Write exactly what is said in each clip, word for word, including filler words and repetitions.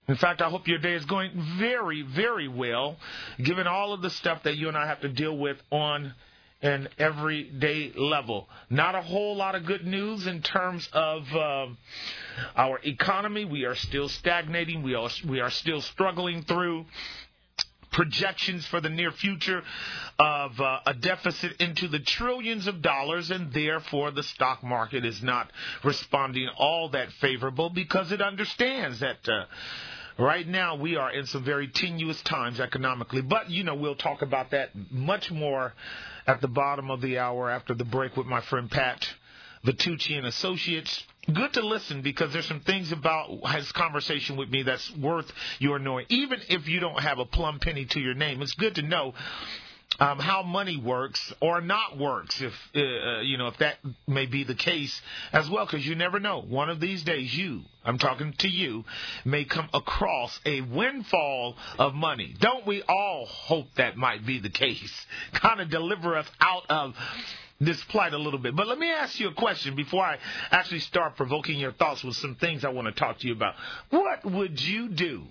In fact, I hope your day is going very, very well, given all of the stuff that you and I have to deal with on an everyday level. Not a whole lot of good news in terms of uh, our economy. We are still stagnating. We are, we are still struggling through projections for the near future of uh, a deficit into the trillions of dollars, and therefore the stock market is not responding all that favorable because it understands that uh, right now we are in some very tenuous times economically. But, you know, we'll talk about that much more at the bottom of the hour after the break with my friend Pat Vitucci and Associates. Good to listen because there's some things about his conversation with me that's worth your knowing. Even if you don't have a plum penny to your name, it's good to know um, how money works or not works, if uh, you know if that may be the case as well, because you never know. One of these days, you, I'm talking to you, may come across a windfall of money. Don't we all hope that might be the case? Kind of deliver us out of this plight a little bit. But let me ask you a question before I actually start provoking your thoughts with some things I want to talk to you about. What would you do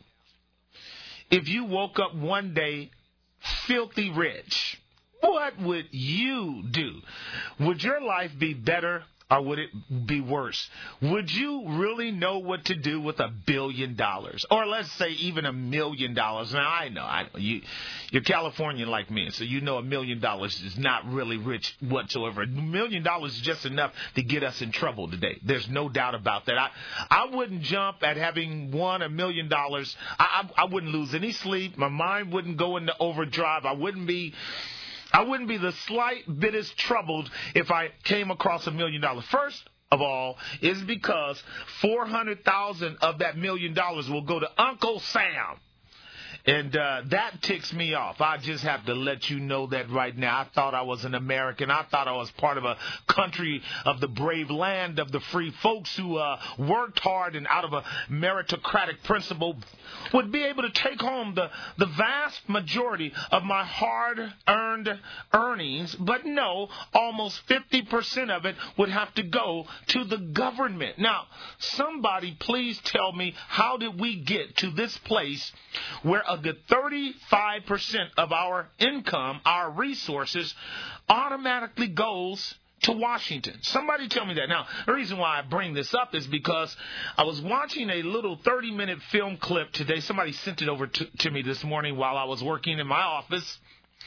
if you woke up one day filthy rich? What would you do? Would your life be better or would it be worse? Would you really know what to do with a billion dollars? Or let's say even a million dollars. Now, I know, I know you, you're Californian like me, so you know a million dollars is not really rich whatsoever. A million dollars is just enough to get us in trouble today. There's no doubt about that. I, I wouldn't jump at having won a million dollars. I, I, I wouldn't lose any sleep. My mind wouldn't go into overdrive. I wouldn't be... I wouldn't be the slight bit as troubled if I came across a million dollars. First of all, is because four hundred thousand of that million dollars will go to Uncle Sam. And uh, that ticks me off. I just have to let you know that right now. I thought I was an American. I thought I was part of a country of the brave land of the free folks who uh, worked hard and out of a meritocratic principle would be able to take home the, the vast majority of my hard-earned earnings. But no, almost fifty percent of it would have to go to the government. Now, somebody please tell me, how did we get to this place where a good thirty-five percent of our income, our resources, automatically goes to Washington? Somebody tell me that. Now, the reason why I bring this up is because I was watching a little thirty-minute film clip today. Somebody sent it over to, to me this morning while I was working in my office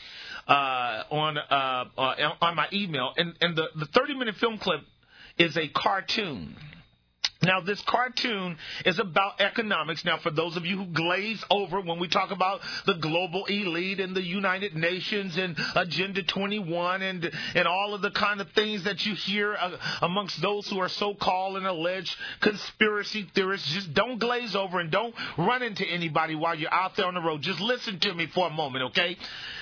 uh, on uh, uh, on my email. And, and the, the thirty-minute film clip is a cartoon. Now, this cartoon is about economics. Now, for those of you who glaze over when we talk about the global elite and the United Nations and Agenda twenty-one and and all of the kind of things that you hear uh, amongst those who are so-called and alleged conspiracy theorists, just don't glaze over and don't run into anybody while you're out there on the road. Just listen to me for a moment, okay?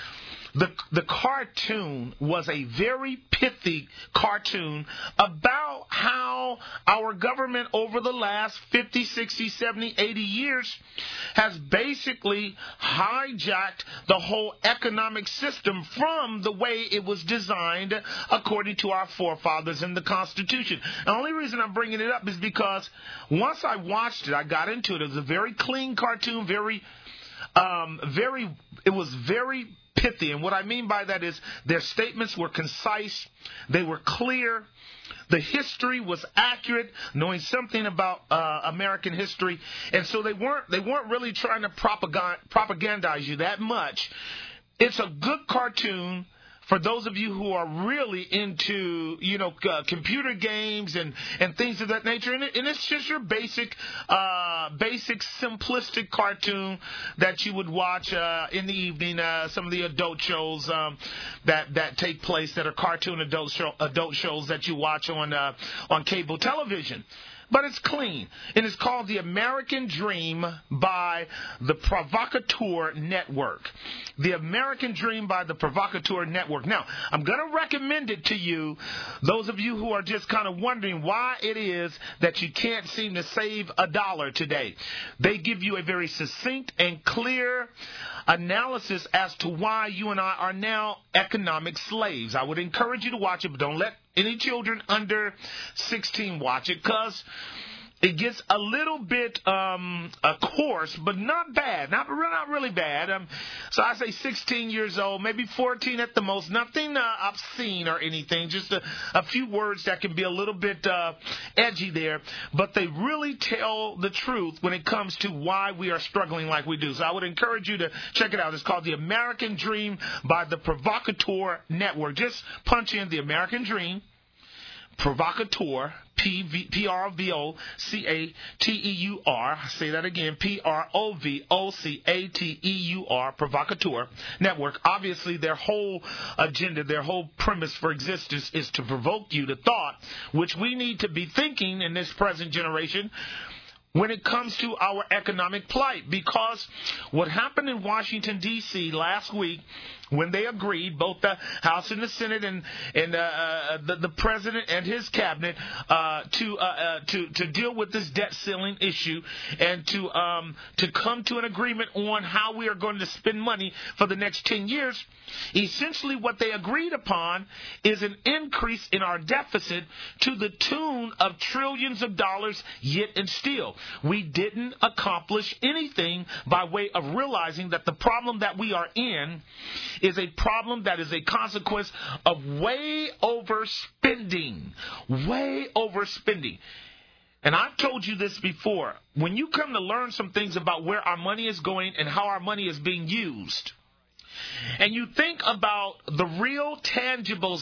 The the cartoon was a very pithy cartoon about how our government over the last fifty, sixty, seventy, eighty years has basically hijacked the whole economic system from the way it was designed according to our forefathers in the Constitution. The only reason I'm bringing it up is because once I watched it, I got into it. It was a very clean cartoon, very, um, very, it was very pithy. And what I mean by that is their statements were concise, they were clear, the history was accurate, knowing something about uh, American history, and so they weren't they weren't really trying to propagand, propagandize you that much. It's a good cartoon for those of you who are really into, you know, uh, computer games and, and things of that nature. And, it, and it's just your basic, uh, basic simplistic cartoon that you would watch uh, in the evening. Uh, some of the adult shows um, that that take place that are cartoon adult show, adult shows that you watch on uh, on cable television. But it's clean, and it's called The American Dream by the Provocateur Network. The American Dream by the Provocateur Network. Now, I'm going to recommend it to you, those of you who are just kind of wondering why it is that you can't seem to save a dollar today. They give you a very succinct and clear analysis as to why you and I are now economic slaves. I would encourage you to watch it, but don't let any children under sixteen watch it, because it gets a little bit um, uh, coarse, but not bad, not not really bad. Um, so I say sixteen years old, maybe fourteen at the most. Nothing uh, obscene or anything, just a, a few words that can be a little bit uh, edgy there, but they really tell the truth when it comes to why we are struggling like we do. So I would encourage you to check it out. It's called The American Dream by the Provocateur Network. Just punch in The American Dream, Provocateur, P R V O C A T E U R. Say that again, P R O V O C A T E U R, Provocateur Network. Obviously, their whole agenda, their whole premise for existence is to provoke you to thought, which we need to be thinking in this present generation when it comes to our economic plight. Because what happened in Washington, D C last week, when they agreed, both the House and the Senate and and uh, uh, the, the President and his cabinet, uh, to uh, uh, to to deal with this debt ceiling issue and to um, to come to an agreement on how we are going to spend money for the next ten years, essentially what they agreed upon is an increase in our deficit to the tune of trillions of dollars yet and still. We didn't accomplish anything by way of realizing that the problem that we are in is a problem that is a consequence of way overspending, way overspending. And I've told you this before. When you come to learn some things about where our money is going and how our money is being used, and you think about the real, tangible,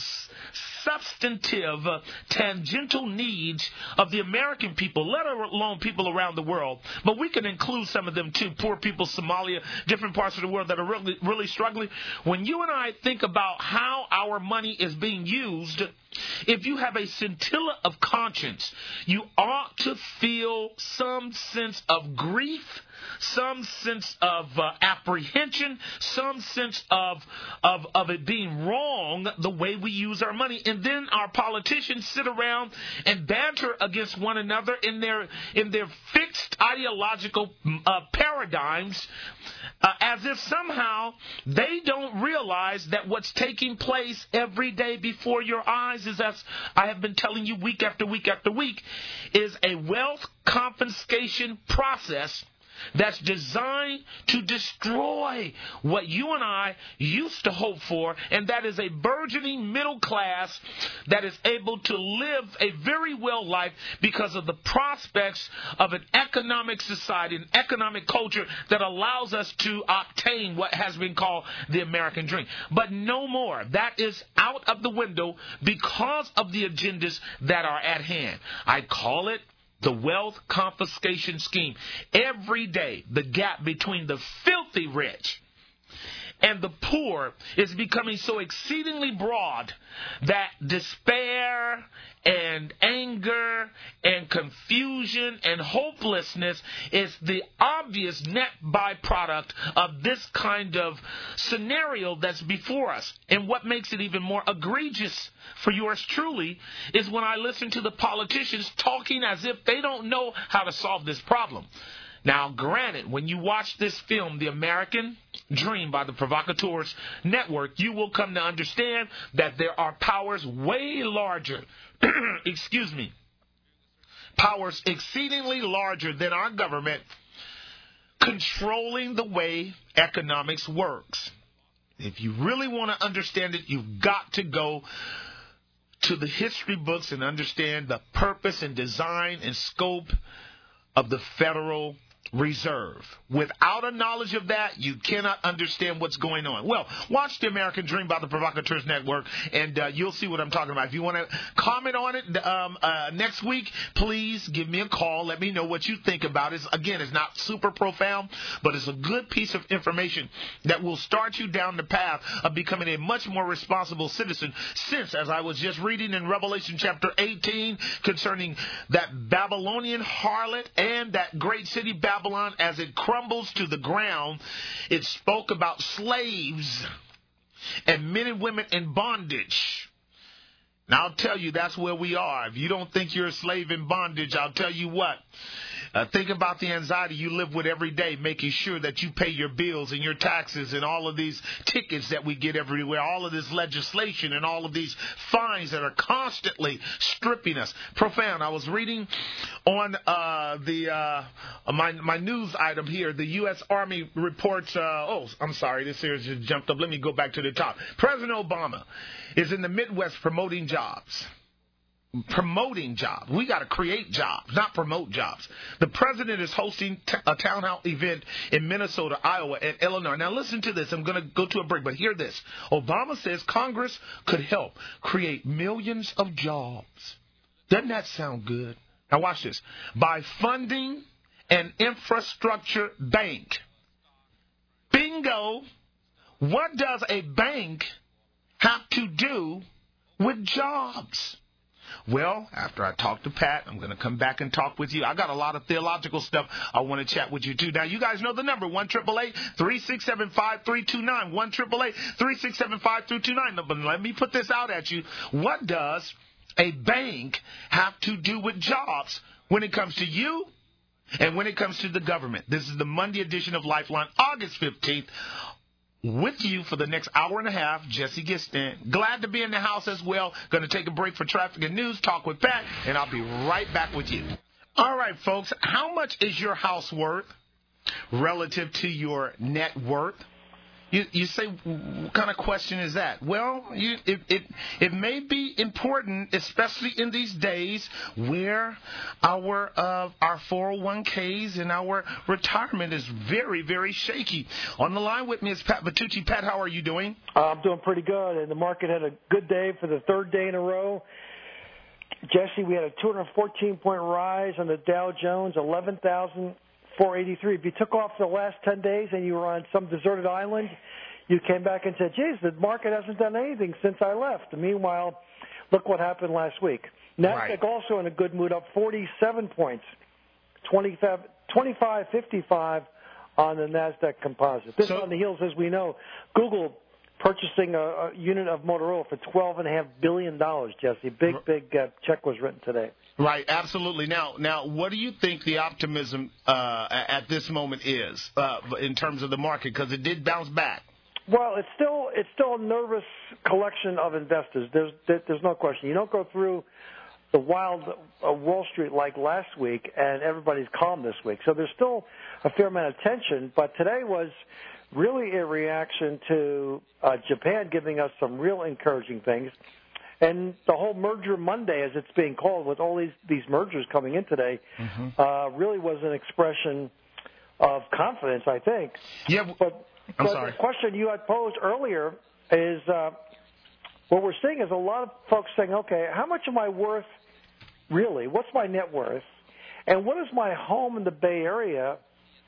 substantive, uh, tangential needs of the American people, let alone people around the world, but we can include some of them too, poor people, Somalia, different parts of the world that are really, really struggling. When you and I think about how our money is being used, if you have a scintilla of conscience, you ought to feel some sense of grief, some sense of uh, apprehension, some sense of, of of it being wrong the way we use our money. And then our politicians sit around and banter against one another in their in their fixed ideological uh, paradigms, uh, as if somehow they don't realize that what's taking place every day before your eyes is, as I have been telling you week after week after week, is a wealth confiscation process that's designed to destroy what you and I used to hope for, and that is a burgeoning middle class that is able to live a very well life because of the prospects of an economic society, an economic culture that allows us to obtain what has been called the American dream. But no more. That is out of the window because of the agendas that are at hand. I call it the wealth confiscation scheme. Every day, the gap between the filthy rich and the poor is becoming so exceedingly broad that despair and anger and confusion and hopelessness is the obvious net byproduct of this kind of scenario that's before us. And what makes it even more egregious for yours truly is when I listen to the politicians talking as if they don't know how to solve this problem. Now, granted, when you watch this film, The American Dream by the Provocateurs Network, you will come to understand that there are powers way larger, excuse me, powers exceedingly larger than our government controlling the way economics works. If you really want to understand it, you've got to go to the history books and understand the purpose and design and scope of the Federal Reserve. Without a knowledge of that, you cannot understand what's going on. Well, watch The American Dream by the Provocateurs Network, and uh, you'll see what I'm talking about. If you want to comment on it um, uh, next week, please give me a call. Let me know what you think about it. Again, it's not super profound, but it's a good piece of information that will start you down the path of becoming a much more responsible citizen, since, as I was just reading in Revelation chapter eighteen concerning that Babylonian harlot and that great city Babylon, Babylon, as it crumbles to the ground, it spoke about slaves and men and women in bondage. Now, I'll tell you, that's where we are. If you don't think you're a slave in bondage, I'll tell you what. Uh, think about the anxiety you live with every day, making sure that you pay your bills and your taxes and all of these tickets that we get everywhere, all of this legislation and all of these fines that are constantly stripping us. Profound. I was reading on uh, the uh, my my news item here. The U S Army reports. Uh, oh, I'm sorry. This here just jumped up. Let me go back to the top. President Obama is in the Midwest promoting jobs. Promoting jobs. We got to create jobs, not promote jobs. The president is hosting t- a town hall event in Minnesota, Iowa, and Illinois. Now listen to this. I'm going to go to a break, but hear this. Obama says Congress could help create millions of jobs. Doesn't that sound good? Now watch this. By funding an infrastructure bank. Bingo. What does a bank have to do with jobs? Well, after I talk to Pat, I'm going to come back and talk with you. I got a lot of theological stuff I want to chat with you, too. Now, you guys know the number, one eight eight eight, three six seven, five three two nine, one eight eight eight, three six seven, five three two nine. But let me put this out at you. What does a bank have to do with jobs when it comes to you and when it comes to the government? This is the Monday edition of Lifeline, August fifteenth. With you for the next hour and a half, Jesse Gistin. Glad to be in the house as well. Going to take a break for traffic and news, talk with Pat, and I'll be right back with you. All right, folks, how much is your house worth relative to your net worth? You, you say, what kind of question is that? Well, you, it, it, it may be important, especially in these days where our uh, our four oh one k's and our retirement is very, very shaky. On the line with me is Pat Vitucci. Pat, how are you doing? Uh, I'm doing pretty good, and the market had a good day for the third day in a row. Jesse, we had a two hundred fourteen point rise on the Dow Jones, eleven thousand four eighty-three. If you took off the last ten days and you were on some deserted island, you came back and said, geez, the market hasn't done anything since I left. And meanwhile, look what happened last week. NASDAQ right. Also in a good mood, up forty-seven points, twenty-five fifty-five on the NASDAQ composite. This so, on the heels, as we know, Google purchasing a, a unit of Motorola for twelve point five billion dollars, Jesse. Big, big uh, check was written today. Right, absolutely. Now, now, what do you think the optimism uh, at this moment is uh, in terms of the market? Because it did bounce back. Well, it's still it's still a nervous collection of investors. There's there's no question. You don't go through the wild uh, Wall Street like last week, and everybody's calm this week. So there's still a fair amount of tension. But today was really a reaction to uh, Japan giving us some real encouraging things. And the whole Merger Monday, as it's being called, with all these, these mergers coming in today, mm-hmm. uh, really was an expression of confidence, I think. Yeah, but, I'm but sorry. The question you had posed earlier is uh, what we're seeing is a lot of folks saying, okay, how much am I worth really? What's my net worth? And what is my home in the Bay Area?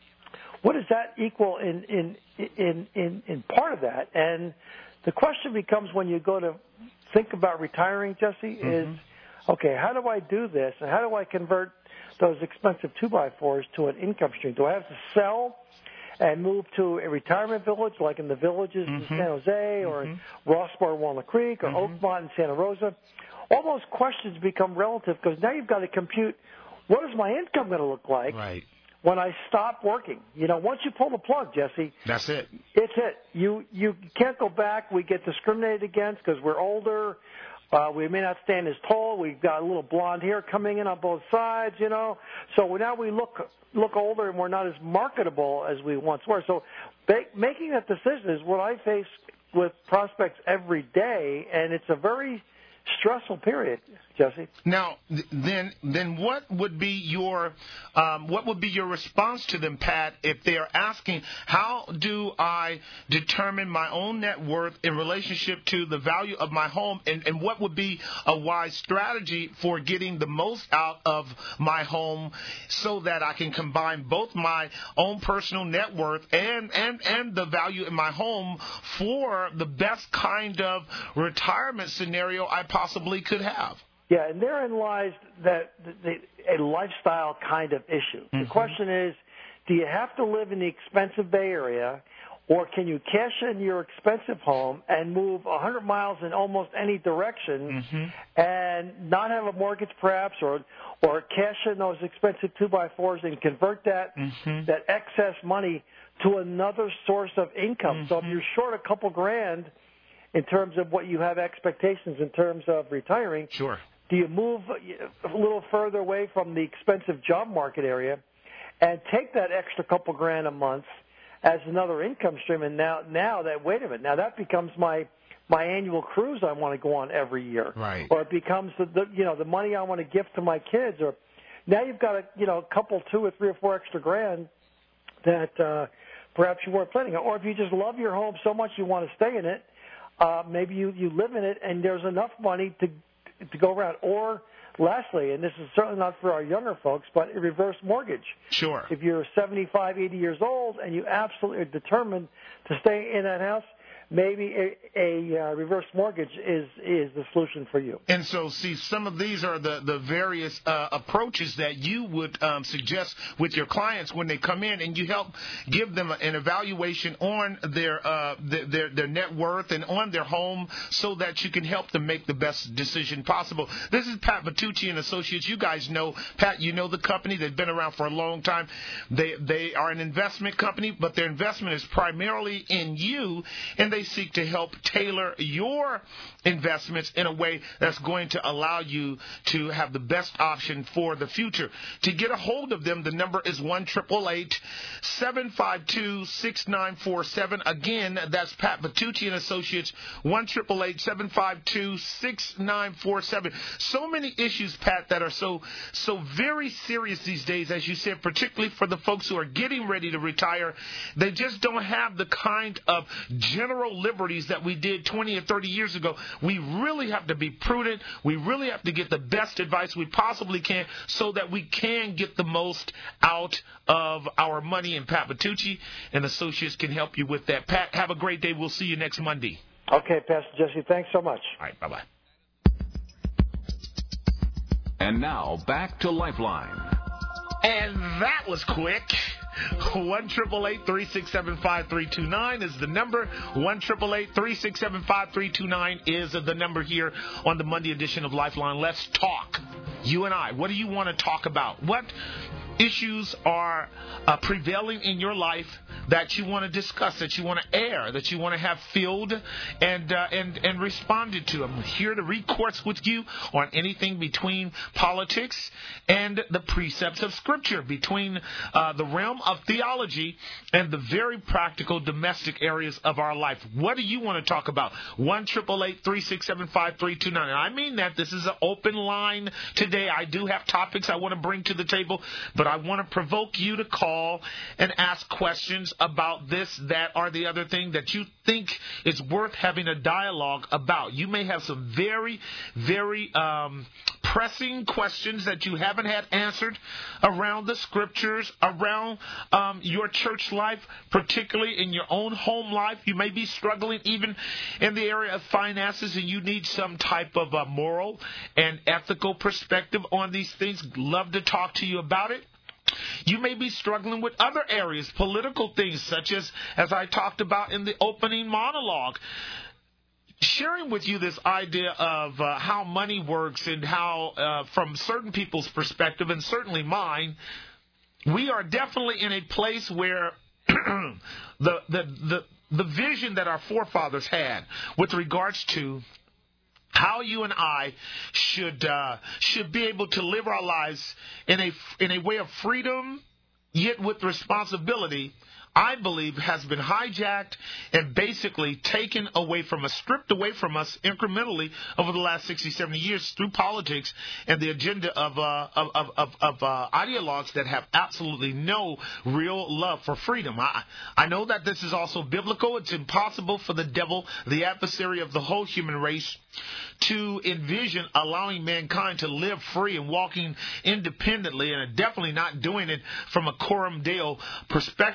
What does that equal in, in, in, in, in part of that? And the question becomes when you go to think about retiring, Jesse, mm-hmm. is, okay, how do I do this? And how do I convert those expensive two by fours to an income stream? Do I have to sell and move to a retirement village like in the villages mm-hmm. in San Jose or mm-hmm. in Rossbar, Walnut Creek, or mm-hmm. Oakmont in Santa Rosa? All those questions become relative because now you've got to compute what is my income going to look like right. when I stop working. You know, once you pull the plug, Jesse, that's it. It's it. You you can't go back. We get discriminated against because we're older. Uh, we may not stand as tall. We've got a little blonde hair coming in on both sides, you know. So now we look look older and we're not as marketable as we once were. So ba- making that decision is what I face with prospects every day, and it's a very stressful period, Jesse. Now, th- then, then what would be your um, what would be your response to them, Pat, if they are asking, how do I determine my own net worth in relationship to the value of my home, and, and what would be a wise strategy for getting the most out of my home so that I can combine both my own personal net worth and and and the value in my home for the best kind of retirement scenario I possibly could have? Yeah, and therein lies that the, the, a lifestyle kind of issue. Mm-hmm. The question is, do you have to live in the expensive Bay Area, Or can you cash in your expensive home and move one hundred miles in almost any direction mm-hmm. and not have a mortgage perhaps, or or cash in those expensive two by fours and convert that mm-hmm. that excess money to another source of income? Mm-hmm. So if you're short a couple grand in terms of what you have expectations in terms of retiring, sure. do you move a little further away from the expensive job market area and take that extra couple grand a month as another income stream? And now, now that, wait a minute, now that becomes my my annual cruise I want to go on every year. Right. Or it becomes the, the you know the money I want to gift to my kids. Or now you've got a you know a couple, two or three or four extra grand that uh, perhaps you weren't planning on. Or if you just love your home so much you want to stay in it, uh, maybe you, you live in it and there's enough money to to go around. Or lastly, and this is certainly not for our younger folks, but a reverse mortgage. Sure. If you're seventy-five, eighty years old and you absolutely are determined to stay in that house, maybe a, a uh, reverse mortgage is is the solution for you. And so, see, some of these are the, the various uh, approaches that you would um, suggest with your clients when they come in, and you help give them an evaluation on their, uh, their, their, their net worth and on their home so that you can help them make the best decision possible. This is Pat Vitucci and Associates. You guys know, Pat, you know the company. They've been around for a long time. They, they are an investment company, but their investment is primarily in you, and they seek to help tailor your investments in a way that's going to allow you to have the best option for the future. To get a hold of them, the number is one eight eight eight, seven five two, six nine four seven. Again, that's Pat Vitucci and Associates, one eight eight eight, seven five two, six nine four seven. So many issues, Pat, that are so so very serious these days, as you said, particularly for the folks who are getting ready to retire. They just don't have the kind of general liberties that we did twenty or thirty years ago. We really have to be prudent. We really have to get the best advice we possibly can so that we can get the most out of our money. And Pat Vitucci and Associates can help you with that. Pat, have a great day. We'll see you next Monday. Okay, Pastor Jesse. Thanks so much. All right, bye-bye. And now, back to Lifeline. And that was quick. one eight eight eight, three six seven, five three two nine is the number. one eight eight eight, three six seven, five three two nine is the number here on the Monday edition of Lifeline. Let's talk. You and I, what do you want to talk about? What issues are uh, prevailing in your life that you want to discuss, that you want to air, that you want to have filled and uh, and and responded to? I'm here to read course with you on anything between politics and the precepts of Scripture, between uh, the realm of theology and the very practical domestic areas of our life. What do you want to talk about? one eight eight eight, three six seven, five three two nine. And I mean that. This is an open line today. I do have topics I want to bring to the table, but I want to provoke you to call and ask questions about this, that, or the other thing that you think is worth having a dialogue about. You may have some very, very um, pressing questions that you haven't had answered around the Scriptures, around um, your church life, particularly in your own home life. You may be struggling even in the area of finances, and you need some type of a moral and ethical perspective on these things. Love to talk to you about it. You may be struggling with other areas, political things, such as, as I talked about in the opening monologue. Sharing with you this idea of uh, how money works and how, uh, from certain people's perspective, and certainly mine, we are definitely in a place where the, the, the, the vision that our forefathers had with regards to how you and I should uh, should be able to live our lives in a in a way of freedom, yet with responsibility, I believe has been hijacked and basically taken away from us, stripped away from us incrementally over the last sixty, seventy years through politics and the agenda of uh, of of, of, of uh, ideologues that have absolutely no real love for freedom. I, I know that this is also biblical. It's impossible for the devil, the adversary of the whole human race, to envision allowing mankind to live free and walking independently, and definitely not doing it from a coram Deo perspective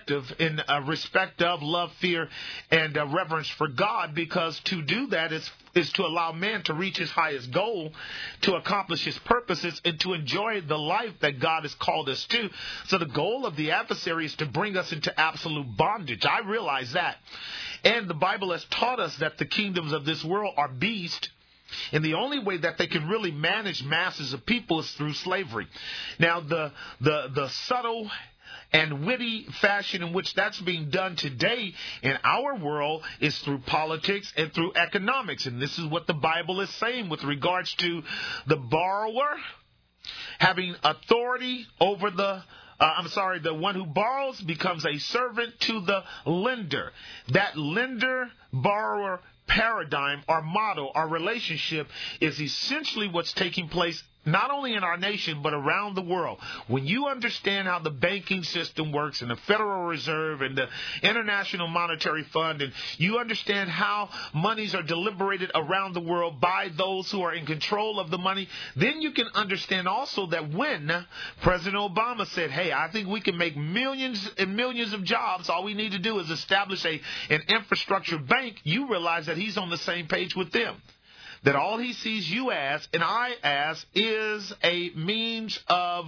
in uh, respect of love, fear, and uh, reverence for God, because to do that is is to allow man to reach his highest goal, to accomplish his purposes, and to enjoy the life that God has called us to. So the goal of the adversary is to bring us into absolute bondage. I realize that. And the Bible has taught us that the kingdoms of this world are beast, and the only way that they can really manage masses of people is through slavery. Now, the the the subtle and witty fashion in which that's being done today in our world is through politics and through economics. And this is what the Bible is saying with regards to the borrower having authority over the Uh, I'm sorry, the one who borrows becomes a servant to the lender. That lender-borrower paradigm, our model, our relationship is essentially what's taking place not only in our nation, but around the world. When you understand how the banking system works and the Federal Reserve and the International Monetary Fund, and you understand how monies are deliberated around the world by those who are in control of the money, then you can understand also that when President Obama said, hey, I think we can make millions and millions of jobs, all we need to do is establish a an infrastructure bank, you realize that he's on the same page with them. That all he sees you as and I as is a means of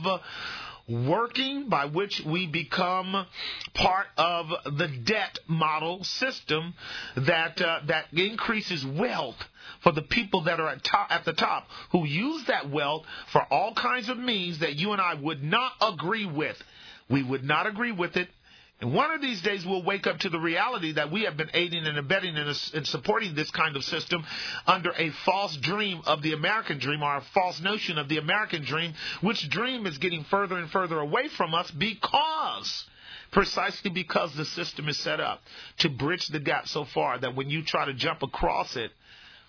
working by which we become part of the debt model system that uh, that increases wealth for the people that are at, top, at the top, who use that wealth for all kinds of means that you and I would not agree with. We would not agree with it. And one of these days we'll wake up to the reality that we have been aiding and abetting and, and supporting this kind of system under a false dream of the American dream, or a false notion of the American dream, which dream is getting further and further away from us because, precisely because the system is set up to bridge the gap so far that when you try to jump across it,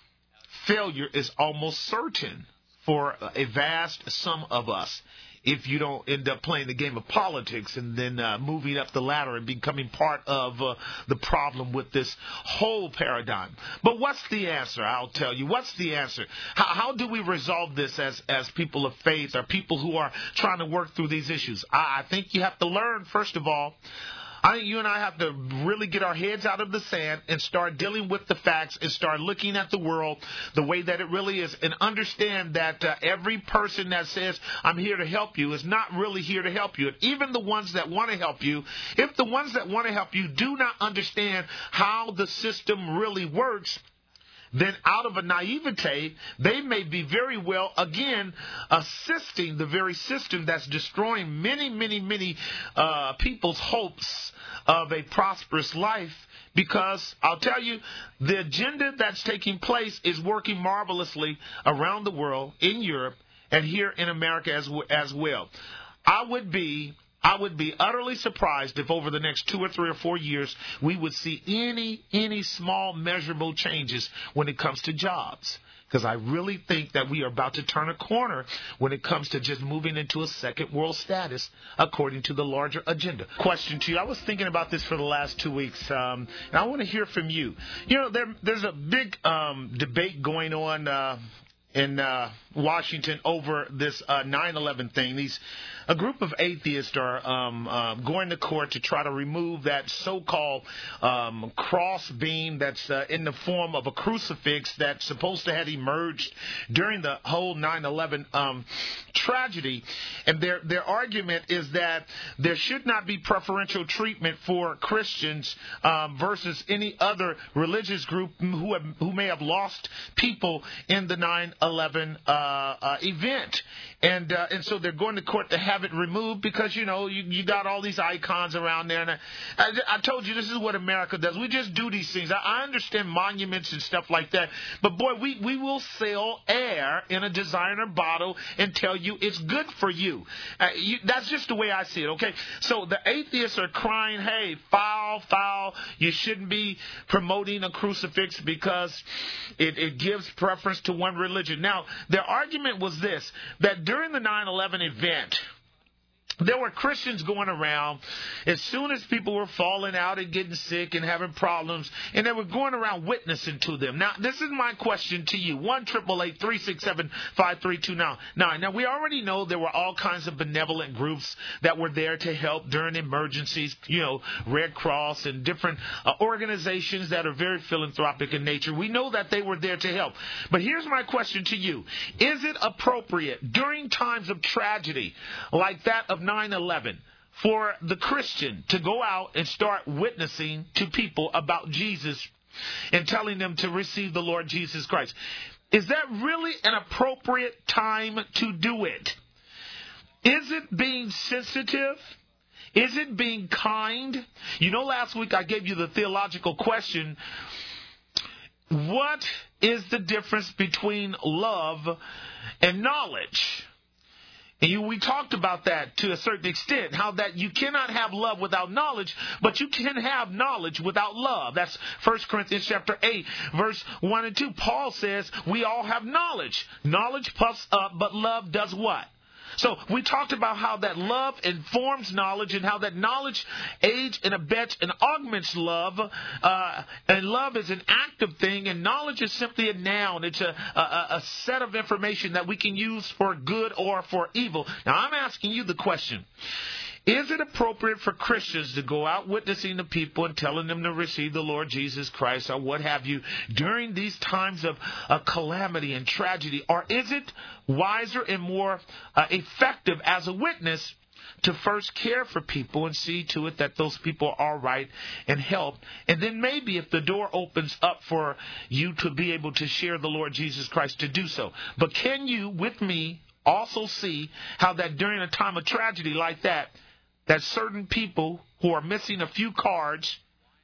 failure is almost certain for a vast sum of us, if you don't end up playing the game of politics and then uh, moving up the ladder and becoming part of uh, the problem with this whole paradigm. But what's the answer? I'll tell you. What's the answer? How, how do we resolve this as, as people of faith, or people who are trying to work through these issues? I, I think you have to learn, first of all, I think you and I have to really get our heads out of the sand and start dealing with the facts and start looking at the world the way that it really is, and understand that uh, every person that says, I'm here to help you, is not really here to help you. And even the ones that want to help you, if the ones that want to help you do not understand how the system really works, then out of a naivete, they may be very well, again, assisting the very system that's destroying many, many, many uh, people's hopes of a prosperous life. Because I'll tell you, the agenda that's taking place is working marvelously around the world, in Europe, and here in America as, as well. I would be... I would be utterly surprised if over the next two or three or four years we would see any any small measurable changes when it comes to jobs. Because I really think that we are about to turn a corner when it comes to just moving into a second world status according to the larger agenda. Question to you. I was thinking about this for the last two weeks, um, and I want to hear from you. You know, there, there's a big um, debate going on uh, in uh, Washington over this uh, nine eleven thing. These A group of atheists are um, uh, going to court to try to remove that so-called um, cross beam that's uh, in the form of a crucifix that's supposed to have emerged during the whole nine eleven um, tragedy. And their their argument is that there should not be preferential treatment for Christians um, versus any other religious group who have, who may have lost people in the nine eleven uh, uh, event. And uh, and so they're going to court to have it removed because, you know, you, you got all these icons around there. And I, I, I told you this is what America does. We just do these things. I, I understand monuments and stuff like that. But, boy, we, we will sell air in a designer bottle and tell you it's good for you. Uh, you. That's just the way I see it, okay? So the atheists are crying, hey, foul, foul. You shouldn't be promoting a crucifix because it, it gives preference to one religion. Now, their argument was this, that during the nine eleven event, there were Christians going around as soon as people were falling out and getting sick and having problems, and they were going around witnessing to them. Now, this is my question to you. one triple eight three six seven five three two nine. Now, we already know there were all kinds of benevolent groups that were there to help during emergencies, you know, Red Cross and different uh, organizations that are very philanthropic in nature. We know that they were there to help. But here's my question to you. Is it appropriate during times of tragedy like that of nine eleven for the Christian to go out and start witnessing to people about Jesus and telling them to receive the Lord Jesus Christ? Is that really an appropriate time to do it? Is it being sensitive? Is it being kind? You know, last week I gave you the theological question, what is the difference between love and knowledge? And you, we talked about that to a certain extent, how that you cannot have love without knowledge, but you can have knowledge without love. That's First Corinthians chapter eight, verse one and two. Paul says we all have knowledge. Knowledge puffs up, but love does what? So we talked about how that love informs knowledge and how that knowledge aids and abets and augments love. Uh, and love is an active thing, and knowledge is simply a noun. It's a, a, a set of information that we can use for good or for evil. Now, I'm asking you the question. Is it appropriate for Christians to go out witnessing to people and telling them to receive the Lord Jesus Christ or what have you during these times of uh, calamity and tragedy? Or is it wiser and more uh, effective as a witness to first care for people and see to it that those people are all right and help? And then maybe if the door opens up for you to be able to share the Lord Jesus Christ, to do so. But can you, with me, also see how that during a time of tragedy like that, that certain people who are missing a few cards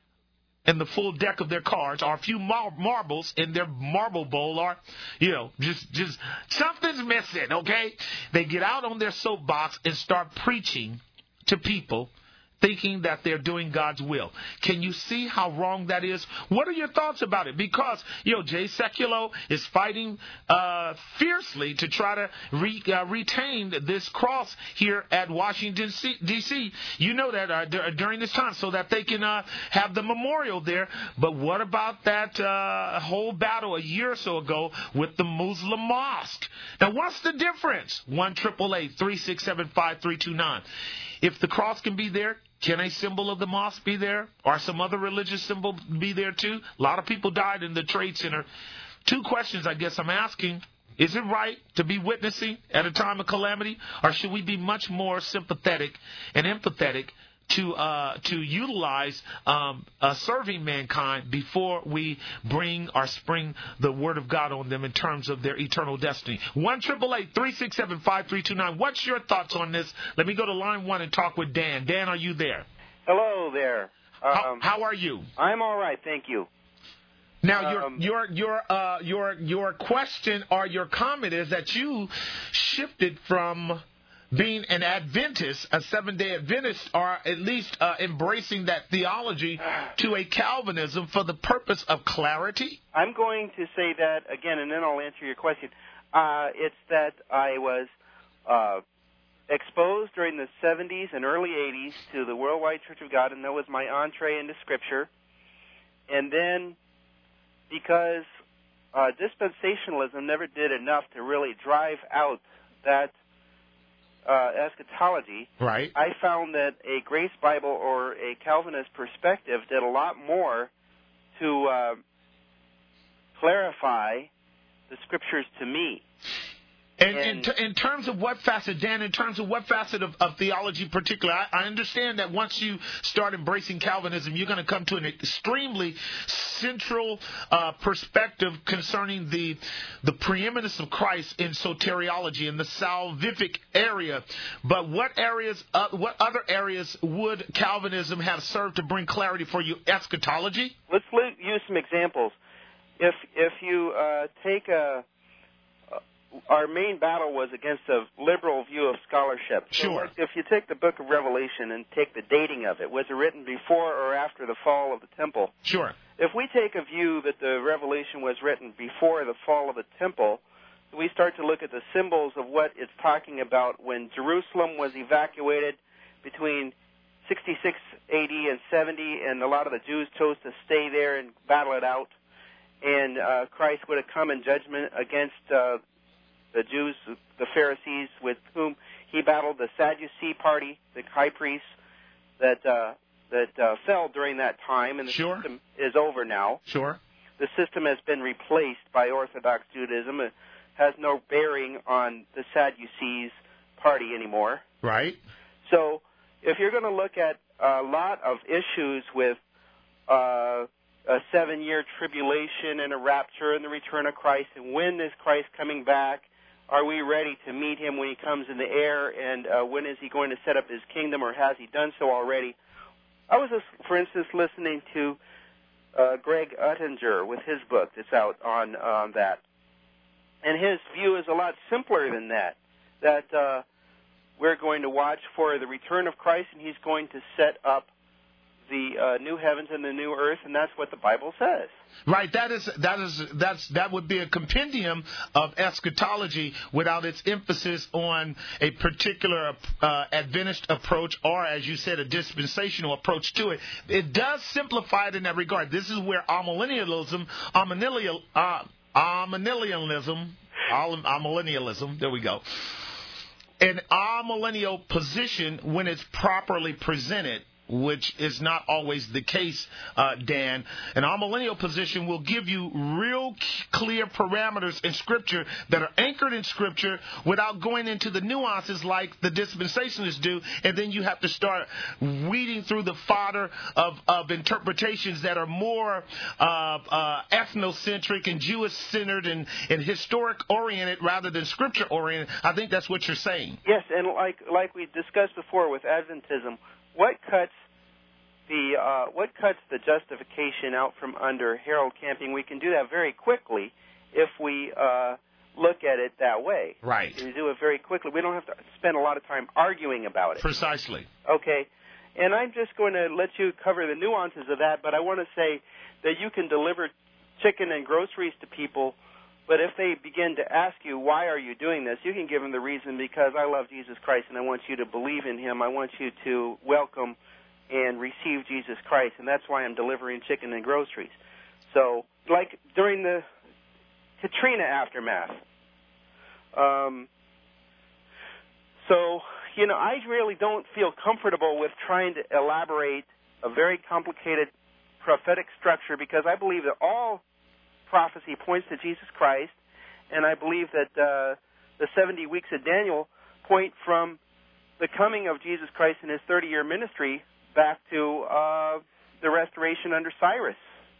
in the full deck of their cards, or a few mar- marbles in their marble bowl, or, you know, just, just something's missing, okay? They get out on their soapbox and start preaching to people, thinking that they're doing God's will. Can you see how wrong that is? What are your thoughts about it? Because, you know, Jay Sekulow is fighting uh, fiercely to try to re, uh, retain this cross here at Washington, D C You know that uh, d- during this time, so that they can uh, have the memorial there. But what about that uh, whole battle a year or so ago with the Muslim mosque? Now, what's the difference? one triple eight three six seven five three two nine. If the cross can be there, can a symbol of the mosque be there? Or some other religious symbol be there too? A lot of people died in the Trade Center. Two questions I guess I'm asking. Is it right to be witnessing at a time of calamity? Or should we be much more sympathetic and empathetic to uh, to utilize um, uh, serving mankind before we bring or spring the word of God on them in terms of their eternal destiny? one triple eight three six seven five three two nine. What's your thoughts on this? Let me go to line one and talk with Dan. Dan, are you there? Hello there. Um, how, how are you? I'm all right, thank you. Now, your um, your your uh, your your question or your comment is that you shifted from being an Adventist, a seven-day Adventist, or at least uh, embracing that theology, to a Calvinism for the purpose of clarity? I'm going to say that again, and then I'll answer your question. Uh, it's that I was uh, exposed during the seventies and early eighties to the Worldwide Church of God, and that was my entree into Scripture. And then, because uh, dispensationalism never did enough to really drive out that Uh, eschatology, right. I found that a Grace Bible or a Calvinist perspective did a lot more to uh, clarify the Scriptures to me. And, and in, t- in terms of what facet, Dan, in terms of what facet of, of theology particularly, I, I understand that once you start embracing Calvinism, you're going to come to an extremely central uh, perspective concerning the the preeminence of Christ in soteriology, in the salvific area. But what areas, uh, what other areas would Calvinism have served to bring clarity for you? Eschatology? Let's use some examples. If, if you uh, take a... Our main battle was against a liberal view of scholarship. So sure. Like if you take the book of Revelation and take the dating of it, was it written before or after the fall of the temple? Sure. If we take a view that the Revelation was written before the fall of the temple, we start to look at the symbols of what it's talking about when Jerusalem was evacuated between sixty-six A D and seventy, and a lot of the Jews chose to stay there and battle it out, and uh, Christ would have come in judgment against uh, the Jews, the Pharisees, with whom he battled the Sadducee party, the high priests that uh, that uh, fell during that time, and the Sure. system is over now. Sure. The system has been replaced by Orthodox Judaism. It has no bearing on the Sadducees party anymore. Right. So if you're going to look at a lot of issues with uh, a seven-year tribulation and a rapture and the return of Christ, and when is Christ coming back, are we ready to meet him when he comes in the air, and uh, when is he going to set up his kingdom, or has he done so already? I was, just, for instance, listening to uh, Greg Uttinger with his book that's out on um, that. And his view is a lot simpler than that, that uh, we're going to watch for the return of Christ, and he's going to set up the uh, new heavens and the new earth, and that's what the Bible says. Right. That is that is that's that would be a compendium of eschatology without its emphasis on a particular uh, Adventist approach, or, as you said, a dispensational approach to it. It does simplify it in that regard. This is where amillennialism, amillennial, uh, amillennialism, amillennialism. There we go. An amillennial position, when it's properly presented, which is not always the case, uh, Dan. An amillennial position will give you real clear parameters in Scripture that are anchored in Scripture without going into the nuances like the dispensationalists do, and then you have to start weeding through the fodder of, of interpretations that are more uh, uh, ethnocentric and Jewish-centered and, and historic-oriented rather than Scripture-oriented. I think that's what you're saying. Yes, and like like we discussed before with Adventism, What cuts the uh, what cuts the justification out from under Harold Camping? We can do that very quickly if we uh, look at it that way. Right. We do it very quickly. We don't have to spend a lot of time arguing about it. Precisely. Okay. And I'm just going to let you cover the nuances of that, but I want to say that you can deliver chicken and groceries to people, but if they begin to ask you, why are you doing this, you can give them the reason, because I love Jesus Christ and I want you to believe in him. I want you to welcome and receive Jesus Christ, and that's why I'm delivering chicken and groceries. So, like during the Katrina aftermath, um, so, you know, I really don't feel comfortable with trying to elaborate a very complicated prophetic structure, because I believe that all prophecy points to Jesus Christ, and I believe that uh, the seventy weeks of Daniel point from the coming of Jesus Christ in his thirty-year ministry back to uh, the restoration under Cyrus.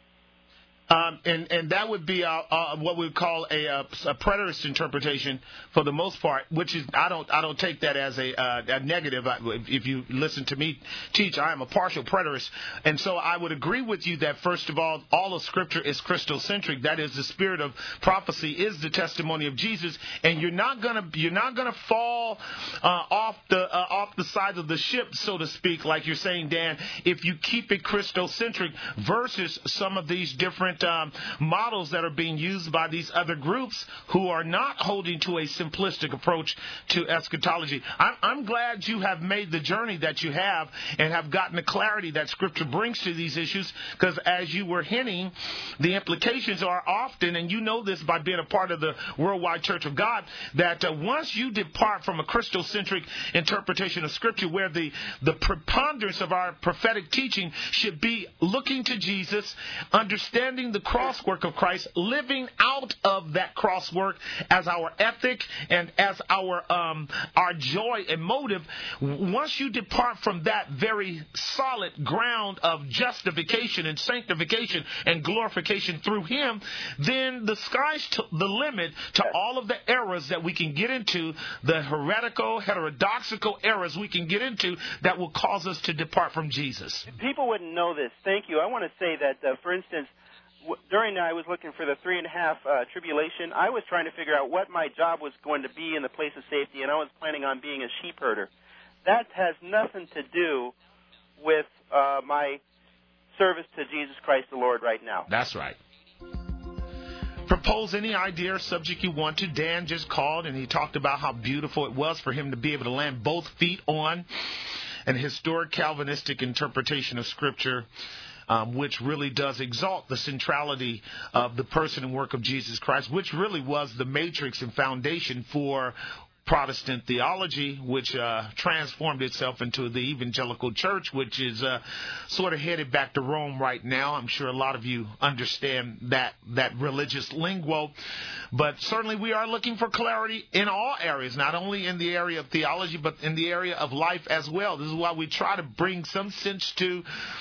Um, and, and that would be uh, uh, what we would call a, a, a preterist interpretation for the most part, which is I don't I don't take that as a, uh, a negative. I, if you listen to me teach, I am a partial preterist, and so I would agree with you that first of all, all of Scripture is Christocentric. That is, the spirit of prophecy is the testimony of Jesus, and you're not gonna you're not gonna fall uh, off the uh, off the side of the ship, so to speak, like you're saying, Dan, if you keep it Christocentric versus some of these different Um, models that are being used by these other groups who are not holding to a simplistic approach to eschatology. I'm, I'm glad you have made the journey that you have and have gotten the clarity that Scripture brings to these issues, because as you were hinting, the implications are often, and you know this by being a part of the Worldwide Church of God, that uh, once you depart from a Christocentric interpretation of Scripture, where the, the preponderance of our prophetic teaching should be looking to Jesus, understanding the crosswork of Christ, living out of that crosswork as our ethic and as our um, our joy and motive. Once you depart from that very solid ground of justification and sanctification and glorification through him, then the sky's t- the limit to all of the errors that we can get into, the heretical, heterodoxical errors we can get into that will cause us to depart from Jesus. People wouldn't know this. Thank you. I want to say that, uh, for instance, during I was looking for the three and a half uh, tribulation, I was trying to figure out what my job was going to be in the place of safety, and I was planning on being a sheep herder. That has nothing to do with uh, my service to Jesus Christ the Lord right now. That's right. propose any idea or subject you want to. Dan just called and he talked about how beautiful it was for him to be able to land both feet on an historic Calvinistic interpretation of Scripture, um, which really does exalt the centrality of the person and work of Jesus Christ, which really was the matrix and foundation for Protestant theology, which uh, transformed itself into the evangelical church, which is uh, sort of headed back to Rome right now. I'm sure a lot of you understand that that religious lingo, but certainly we are looking for clarity in all areas, not only in the area of theology, but in the area of life as well. This is why we try to bring some sense to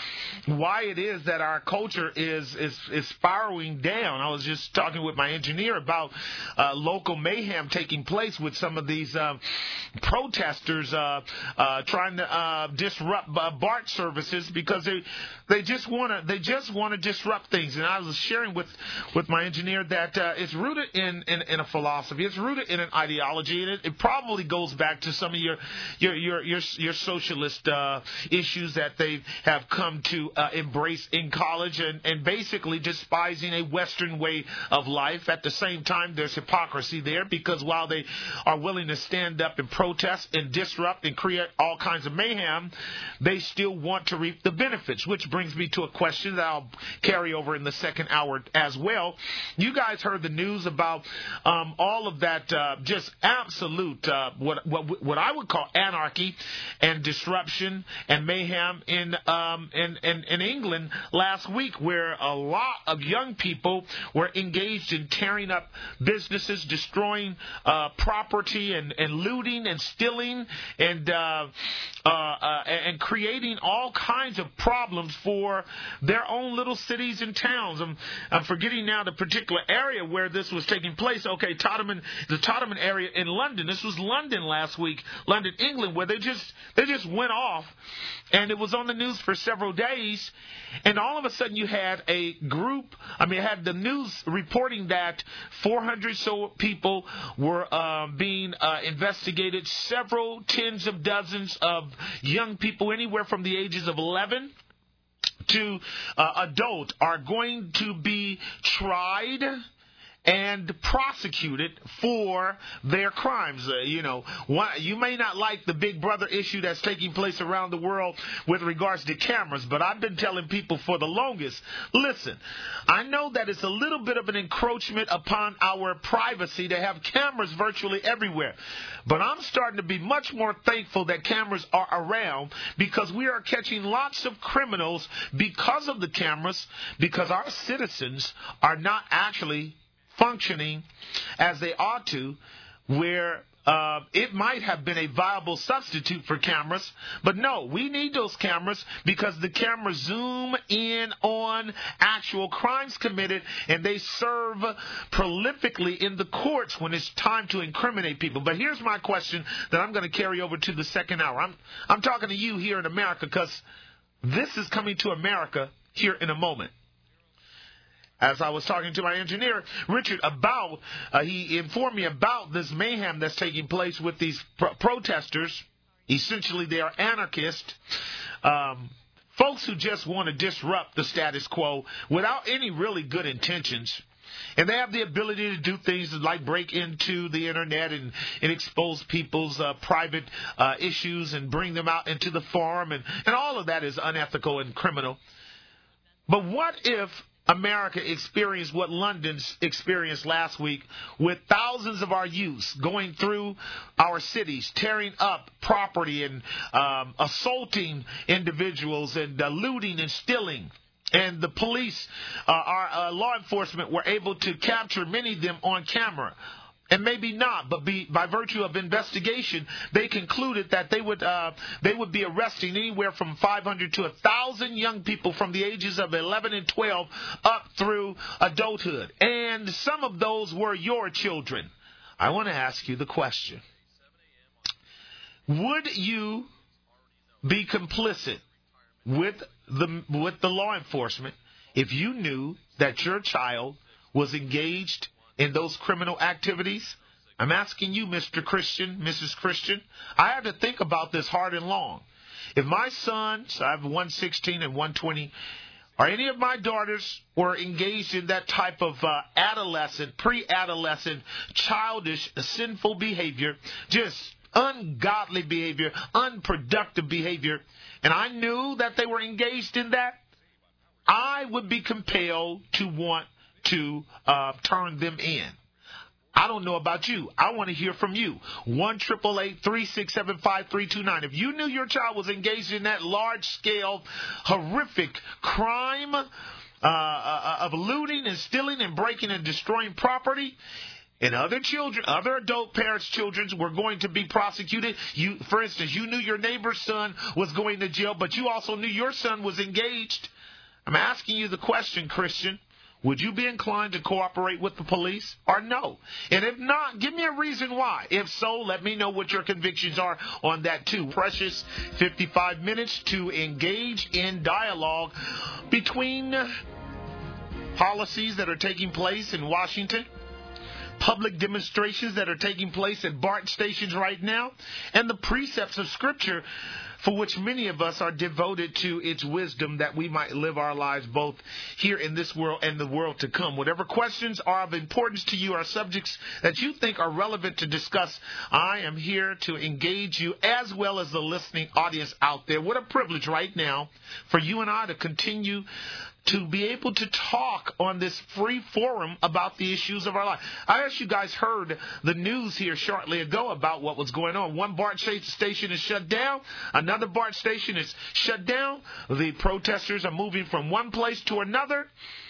why it is that our culture is is, is spiraling down. I was just talking with my engineer about uh, local mayhem taking place with some of these uh, protesters uh, uh, trying to uh, disrupt uh, BART services because they they just want to they just want to disrupt things. And I was sharing with, with my engineer that uh, it's rooted in, in, in a philosophy, it's rooted in an ideology, and it, it probably goes back to some of your your your your, your socialist uh, issues that they have come to Uh, embrace in college, and, and basically despising a Western way of life. At the same time, there's hypocrisy there, because while they are willing to stand up and protest and disrupt and create all kinds of mayhem, they still want to reap the benefits, which brings me to a question that I'll carry over in the second hour as well. You guys heard the news about um, all of that uh, just absolute uh, what, what what I would call anarchy and disruption and mayhem in um, in, in In, in England last week, where a lot of young people were engaged in tearing up businesses, destroying uh, property, and, and looting and stealing, and uh, uh, uh, and creating all kinds of problems for their own little cities and towns. I'm, I'm forgetting now the particular area where this was taking place. Okay, Tottenham, the Tottenham area in London. This was London last week, London, England, where they just they just went off, and it was on the news for several days. And all of a sudden you had a group, I mean, had the news reporting that four hundred so people were uh, being uh, investigated. Several tens of dozens of young people, anywhere from the ages of eleven to uh, adult, are going to be tried and prosecuted for their crimes. Uh, you know, one, you may not like the Big Brother issue that's taking place around the world with regards to cameras, but I've been telling people for the longest, listen, I know that it's a little bit of an encroachment upon our privacy to have cameras virtually everywhere, but I'm starting to be much more thankful that cameras are around, because we are catching lots of criminals because of the cameras, because our citizens are not actually functioning as they ought to, where uh, it might have been a viable substitute for cameras. But no, we need those cameras, because the cameras zoom in on actual crimes committed, and they serve prolifically in the courts when it's time to incriminate people. But here's my question that I'm going to carry over to the second hour. I'm, I'm talking to you here in America, because this is coming to America here in a moment. As I was talking to my engineer, Richard, about, uh, he informed me about this mayhem that's taking place with these pro- protesters. Essentially, they are anarchists, um, folks who just want to disrupt the status quo without any really good intentions. And they have the ability to do things like break into the internet and, and expose people's uh, private uh, issues and bring them out into the forum. And, and all of that is unethical and criminal. But what if America experienced what London's experienced last week, with thousands of our youths going through our cities, tearing up property and um, assaulting individuals and uh, looting and stealing? And the police, uh, our uh, law enforcement, were able to capture many of them on camera. And maybe not, but be, by virtue of investigation, they concluded that they would uh, they would be arresting anywhere from five hundred to one thousand young people from the ages of eleven and twelve up through adulthood. And some of those were your children. I want to ask you the question. Would you be complicit with the with the law enforcement if you knew that your child was engaged in those criminal activities? I'm asking you, Mister Christian, Missus Christian. I had to think about this hard and long. If my sons, I have one sixteen and one twenty, or any of my daughters were engaged in that type of uh, adolescent, pre-adolescent, childish, sinful behavior, just ungodly behavior, unproductive behavior, and I knew that they were engaged in that, I would be compelled to want to uh, turn them in. I don't know about you. I want to hear from you. one eight eight eight, three six seven, five three two nine. If you knew your child was engaged in that large-scale, horrific crime uh, uh, of looting and stealing and breaking and destroying property, and other children, other adult parents' children were going to be prosecuted. You, for instance, you knew your neighbor's son was going to jail, but you also knew your son was engaged. I'm asking you the question, Christian. Would you be inclined to cooperate with the police or no? And if not, give me a reason why. If so, let me know what your convictions are on that too. Precious fifty-five minutes to engage in dialogue between policies that are taking place in Washington, public demonstrations that are taking place at BART stations right now, and the precepts of Scripture for which many of us are devoted to its wisdom that we might live our lives both here in this world and the world to come. Whatever questions are of importance to you or subjects that you think are relevant to discuss, I am here to engage you as well as the listening audience out there. What a privilege right now for you and I to continue to be able to talk on this free forum about the issues of our life. I guess you guys heard the news here shortly ago about what was going on. One BART station is shut down. Another BART station is shut down. The protesters are moving from one place to another.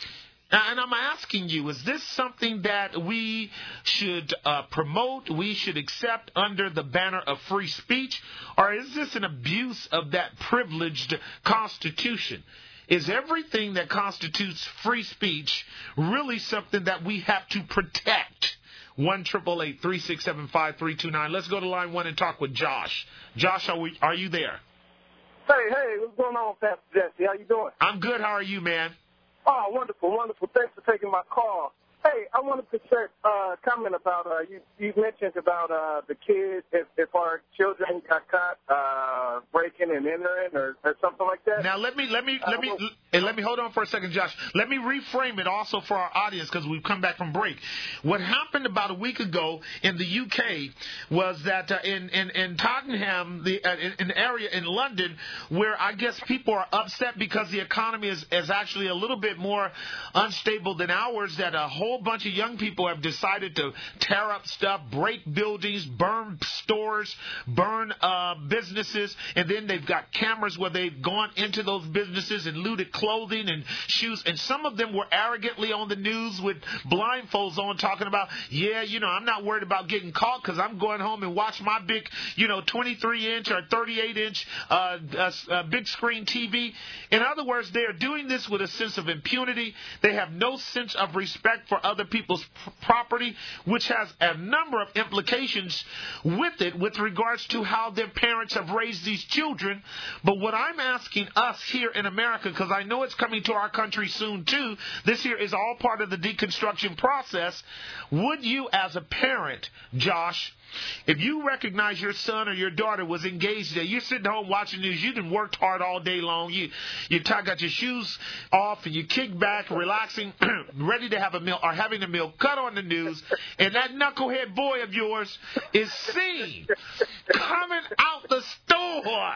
And I'm asking you, is this something that we should uh, promote, we should accept under the banner of free speech? Or is this an abuse of that privileged Constitution? Is everything that constitutes free speech really something that we have to protect? one eight eight eight, three six seven, five three two nine. Let's go to line one and talk with Josh. Josh, are, we, are you there? Hey, hey, what's going on, Pastor Jesse? How you doing? I'm good. How are you, man? Oh, wonderful, wonderful. Thanks for taking my call. Hey, I wanted to share uh, comment about, uh, you, you mentioned about uh, the kids, if, if our children got caught uh, breaking and entering or, or something like that. Now, let me, let me, let me, uh, and let me hold on for a second, Josh. Let me reframe it also for our audience because we've come back from break. What happened about a week ago in the U K was that uh, in, in, in Tottenham, the, uh, in, in the area in London, where I guess people are upset because the economy is, is actually a little bit more unstable than ours, that a whole bunch of young people have decided to tear up stuff, break buildings, burn stores, burn uh, businesses, and then they've got cameras where they've gone into those businesses and looted clothing and shoes, and some of them were arrogantly on the news with blindfolds on talking about, yeah, you know, I'm not worried about getting caught because I'm going home and watch my big, you know, twenty-three inch or thirty-eight inch uh, uh, uh, big screen T V. In other words, they are doing this with a sense of impunity. They have no sense of respect for other people's property, which has a number of implications with it with regards to how their parents have raised these children. But what I'm asking us here in America, because I know it's coming to our country soon too, this here is all part of the deconstruction process. Would you as a parent, Josh, if you recognize your son or your daughter was engaged there, you're sitting home watching news, you done worked hard all day long, you you t- got your shoes off and you kick back, relaxing, ready to have a meal or having a meal, cut on the news, and that knucklehead boy of yours is seen coming out the store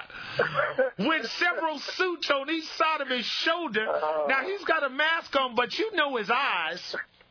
with several suits on each side of his shoulder. Now he's got a mask on, but you know his eyes.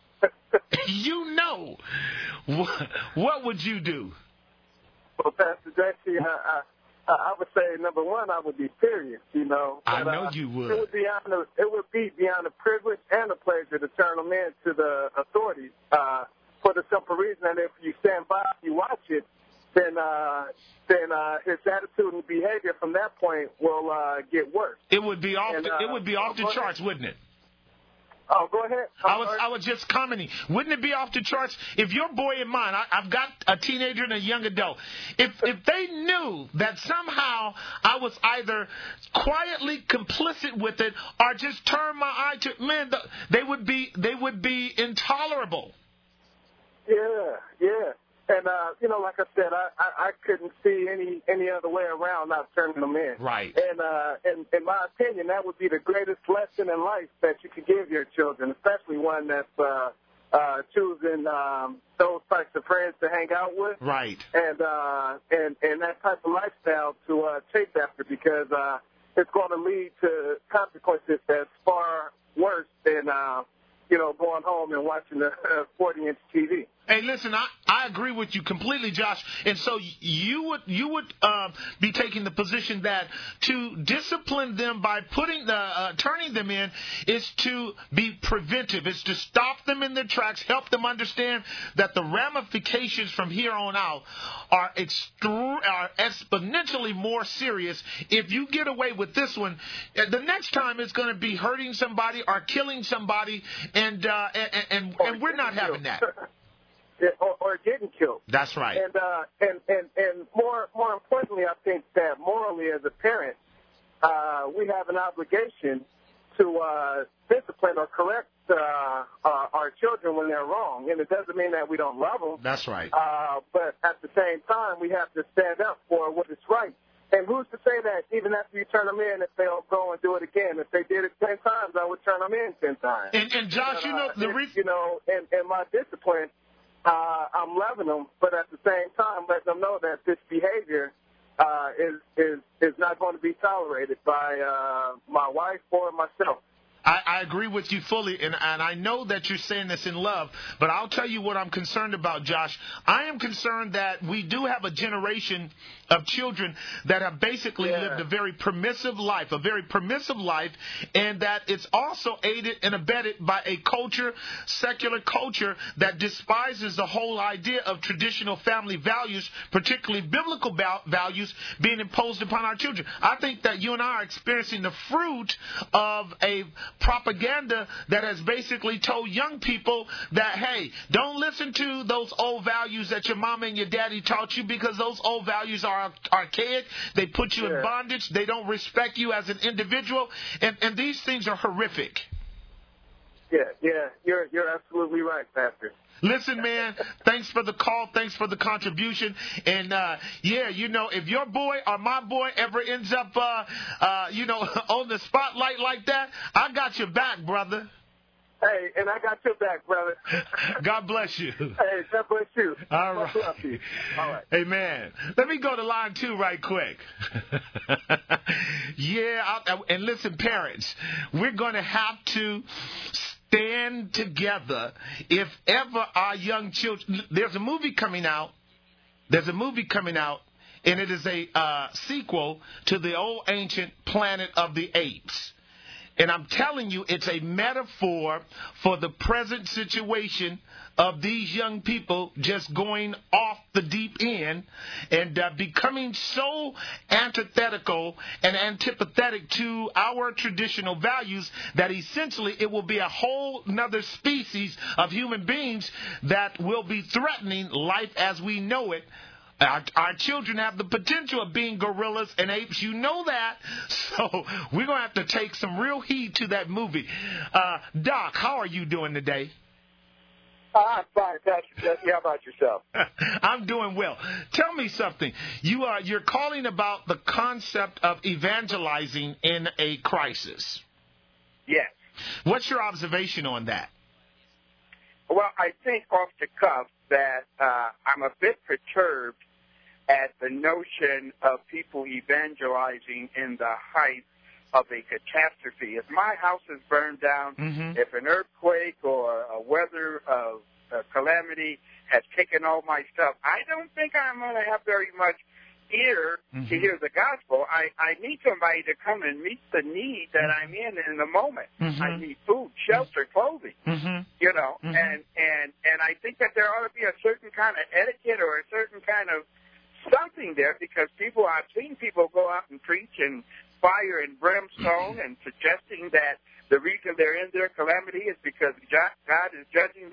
You know. What, what would you do? Well, Pastor Jesse, I, I, I would say, number one, I would be furious, you know. I but, know uh, you would. It would, be beyond the, it would be beyond the privilege and the pleasure to turn them in to the authorities uh, for the simple reason that if you stand by and you watch it, then uh, then uh, his attitude and behavior from that point will uh, get worse. It would be off. And, the, uh, it would be off the charts, wouldn't it? Oh, go ahead. I'm I was sorry. I was just commenting. Wouldn't it be off the charts if your boy and mine? I, I've got a teenager and a young adult. If if they knew that somehow I was either quietly complicit with it or just turned my eye to man, the, they would be they would be intolerable. Yeah, yeah. And, uh, you know, like I said, I, I, I couldn't see any, any other way around not turning them in. Right. And, uh, and in my opinion, that would be the greatest lesson in life that you could give your children, especially one that's uh, uh, choosing um, those types of friends to hang out with. Right. And, uh, and, and that type of lifestyle to uh, chase after, because uh, it's going to lead to consequences that's far worse than, uh, you know, going home and watching the forty-inch T V. Hey, listen, I, I agree with you completely, Josh. And so you would you would uh, be taking the position that to discipline them by putting the uh, turning them in is to be preventive. It's to stop them in their tracks, help them understand that the ramifications from here on out are extru- are exponentially more serious. If you get away with this one, the next time it's going to be hurting somebody or killing somebody, and uh, and, and, and we're not having that. Or, or getting killed. That's right. And uh, and, and and more more importantly, I think that morally, as a parent, uh, we have an obligation to uh, discipline or correct uh, uh, our children when they're wrong. And it doesn't mean that we don't love them. That's right. Uh, but at the same time, we have to stand up for what is right. And who's to say that even after you turn them in, if they'll go and do it again? If they did it ten times, I would turn them in ten times. And, and Josh, but, you know, uh, the it, reason... You know, and, and my discipline... Uh, I'm loving them, but at the same time, letting them know that this behavior uh, is is is not going to be tolerated by uh, my wife or myself. I, I agree with you fully, and, and I know that you're saying this in love, but I'll tell you what I'm concerned about, Josh. I am concerned that we do have a generation of children that have basically yeah. lived a very permissive life, a very permissive life, and that it's also aided and abetted by a culture, secular culture, that despises the whole idea of traditional family values, particularly biblical val- values, being imposed upon our children. I think that you and I are experiencing the fruit of a propaganda that has basically told young people that, hey, don't listen to those old values that your mama and your daddy taught you, because those old values are archaic. They put you yeah. in bondage. They don't respect you as an individual. And, and these things are horrific. Yeah, yeah, you're you're absolutely right, Pastor. Listen, man, thanks for the call. Thanks for the contribution. And, uh, yeah, you know, if your boy or my boy ever ends up, uh, uh, you know, on the spotlight like that, I got your back, brother. Hey, and I got your back, brother. God bless you. Hey, God bless you. All Much right. love to you. All right. Amen. Let me go to line two right quick. yeah, I, and listen, parents, we're going to have to stand together if ever our young children... There's a movie coming out. There's a movie coming out, and it is a uh, sequel to the old ancient Planet of the Apes. And I'm telling you, it's a metaphor for the present situation of these young people just going off the deep end and uh, becoming so antithetical and antipathetic to our traditional values that essentially it will be a whole nother species of human beings that will be threatening life as we know it. Our, our children have the potential of being gorillas and apes. You know that. So we're going to have to take some real heed to that movie. Uh, Doc, how are you doing today? Uh, I'm fine, Pastor Jesse. How about yourself? I'm doing well. Tell me something. You are, you're calling about the concept of evangelizing in a crisis. Yes. What's your observation on that? Well, I think off the cuff that uh, I'm a bit perturbed at the notion of people evangelizing in the height of a catastrophe. If my house is burned down, mm-hmm. if an earthquake or a weather uh, a calamity has taken all my stuff, I don't think I'm going to have very much ear mm-hmm. to hear the gospel. I, I need somebody to come and meet the need that I'm in in the moment. Mm-hmm. I need food, shelter, clothing, mm-hmm. you know, mm-hmm. and, and, and I think that there ought to be a certain kind of etiquette or a certain kind of something there, because people, I've seen people go out and preach in fire and brimstone and suggesting that the reason they're in their calamity is because God is judging them.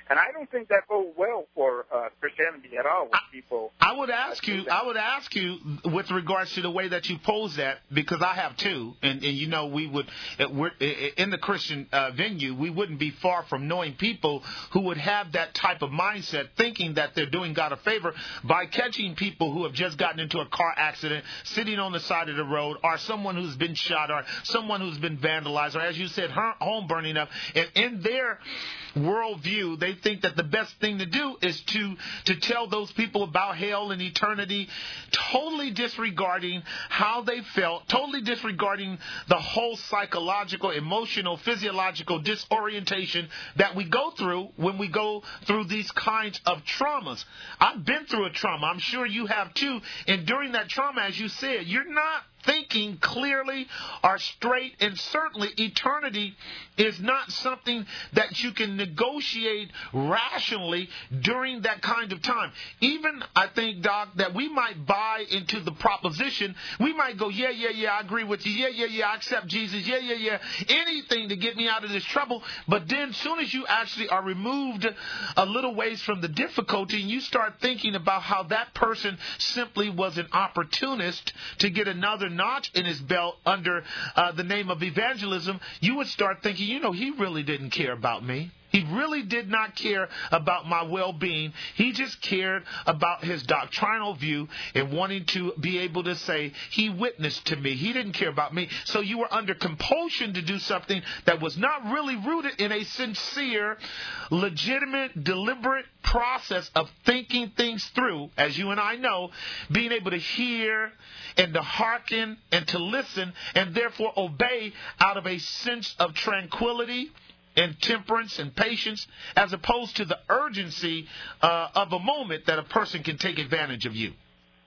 And I don't think that bodes well for uh, Christianity at all when I, people... I would ask you, that. I would ask you with regards to the way that you pose that, because I have too, and, and you know, we would, we're, in the Christian uh, venue, we wouldn't be far from knowing people who would have that type of mindset, thinking that they're doing God a favor by catching people who have just gotten into a car accident, sitting on the side of the road, or someone who's been shot, or someone who's been vandalized, or as you said, home burning up, and in their worldview, they think that the best thing to do is to to tell those people about hell and eternity, totally disregarding how they felt, totally disregarding the whole psychological, emotional, physiological disorientation that we go through when we go through these kinds of traumas. I've been through a trauma. I'm sure you have too. And during that trauma, as you said, you're not thinking clearly or straight, and certainly eternity is not something that you can negotiate rationally during that kind of time. Even, I think, Doc, that we might buy into the proposition. We might go, yeah, yeah, yeah, I agree with you. Yeah, yeah, yeah, I accept Jesus. Yeah, yeah, yeah, anything to get me out of this trouble. But then as soon as you actually are removed a little ways from the difficulty, and you start thinking about how that person simply was an opportunist to get another notch in his belt under uh, the name of evangelism, you would start thinking, you know, he really didn't care about me. He really did not care about my well-being. He just cared about his doctrinal view and wanting to be able to say he witnessed to me. He didn't care about me. So you were under compulsion to do something that was not really rooted in a sincere, legitimate, deliberate process of thinking things through, as you and I know, being able to hear and to hearken and to listen and therefore obey out of a sense of tranquility and temperance and patience, as opposed to the urgency uh, of a moment that a person can take advantage of you.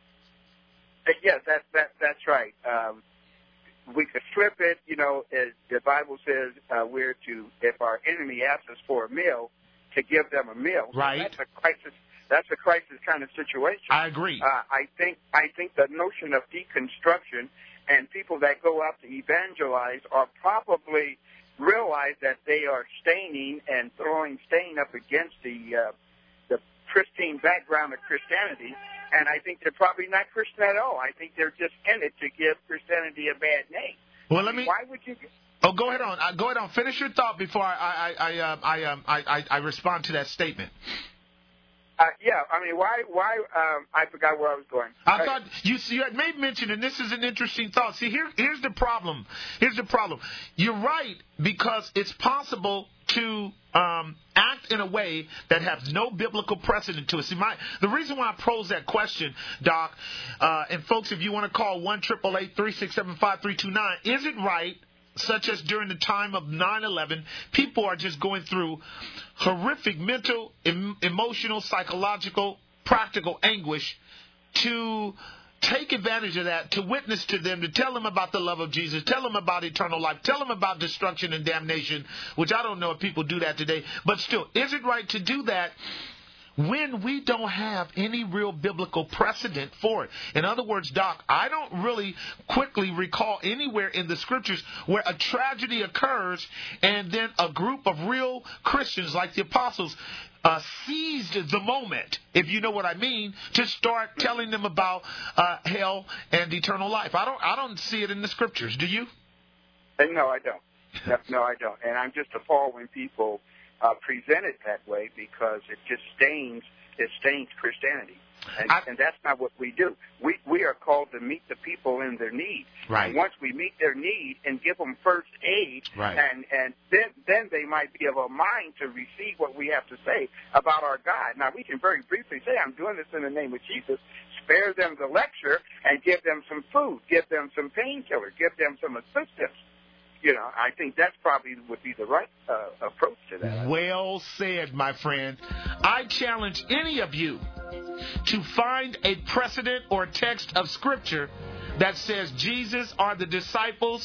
Yes, that, that, that's right. Um, we could flip it, you know, as the Bible says uh, we're to, if our enemy asks us for a meal, to give them a meal. Right. So that's a crisis. That's a crisis kind of situation. I agree. Uh, I think I think the notion of deconstruction and people that go out to evangelize are probably realize that they are staining and throwing stain up against the uh, the pristine background of Christianity, and I think they're probably not Christian at all. I think they're just in it to give Christianity a bad name. Well, let me. Why would you? Oh, go ahead on. Uh, go ahead on. Finish your thought before I I I uh, I, um, I I I respond to that statement. Uh, yeah, I mean, why? Why? Um, I forgot where I was going. I uh, thought you, you had made mention, and this is an interesting thought. See, here, here's the problem. Here's the problem. You're right, because it's possible to um, act in a way that has no biblical precedent to it. See, my the reason why I pose that question, Doc, uh, and folks, if you want to call one triple eight three six seven five three two nine, is it right? Such as during the time of nine eleven, people are just going through horrific mental, em- emotional, psychological, practical anguish to take advantage of that, to witness to them, to tell them about the love of Jesus, tell them about eternal life, tell them about destruction and damnation, which I don't know if people do that today. But still, is it right to do that when we don't have any real biblical precedent for it? In other words, Doc, I don't really quickly recall anywhere in the scriptures where a tragedy occurs and then a group of real Christians like the apostles uh, seized the moment, if you know what I mean, to start telling them about uh, hell and eternal life. I don't, I don't see it in the scriptures. Do you? No, I don't. No, no, I don't. And I'm just appalled when people Uh, present it that way, because it just stains it stains Christianity, and, I, and that's not what we do. We we are called to meet the people in their need. Right. And once we meet their need and give them first aid, right. and and then then they might be of a mind to receive what we have to say about our God. Now we can very briefly say, "I'm doing this in the name of Jesus." Spare them the lecture and give them some food, give them some painkiller, give them some assistance. You know, I think that's probably would be the right uh, approach to that. Well said, my friend. I challenge any of you to find a precedent or text of Scripture that says Jesus or the disciples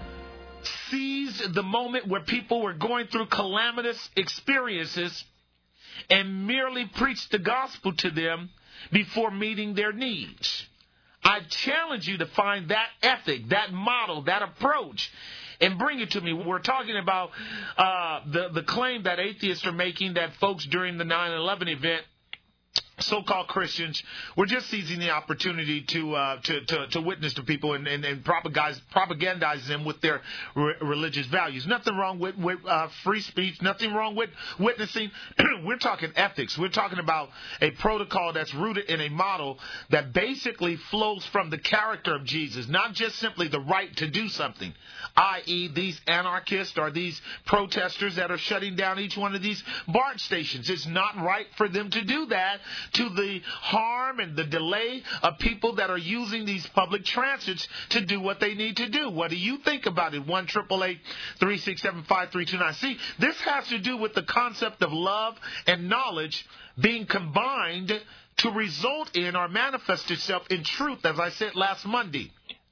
seized the moment where people were going through calamitous experiences and merely preached the gospel to them before meeting their needs. I challenge you to find that ethic, that model, that approach. and bring it to me. We're talking about uh, the, the claim that atheists are making that folks during the nine eleven event, so-called Christians, were just seizing the opportunity to uh, to, to to witness to people and, and, and propagandize, propagandize them with their re- religious values. Nothing wrong with, with uh, free speech. Nothing wrong with witnessing. We're talking ethics. We're talking about a protocol that's rooted in a model that basically flows from the character of Jesus, not just simply the right to do something, that is these anarchists or these protesters that are shutting down each one of these BART stations. It's not right for them to do that, to the harm and the delay of people that are using these public transits to do what they need to do. What do you think about it? one eight eight eight, three six seven, five three two nine. See, this has to do with the concept of love and knowledge being combined to result in or manifest itself in truth, as I said last Monday.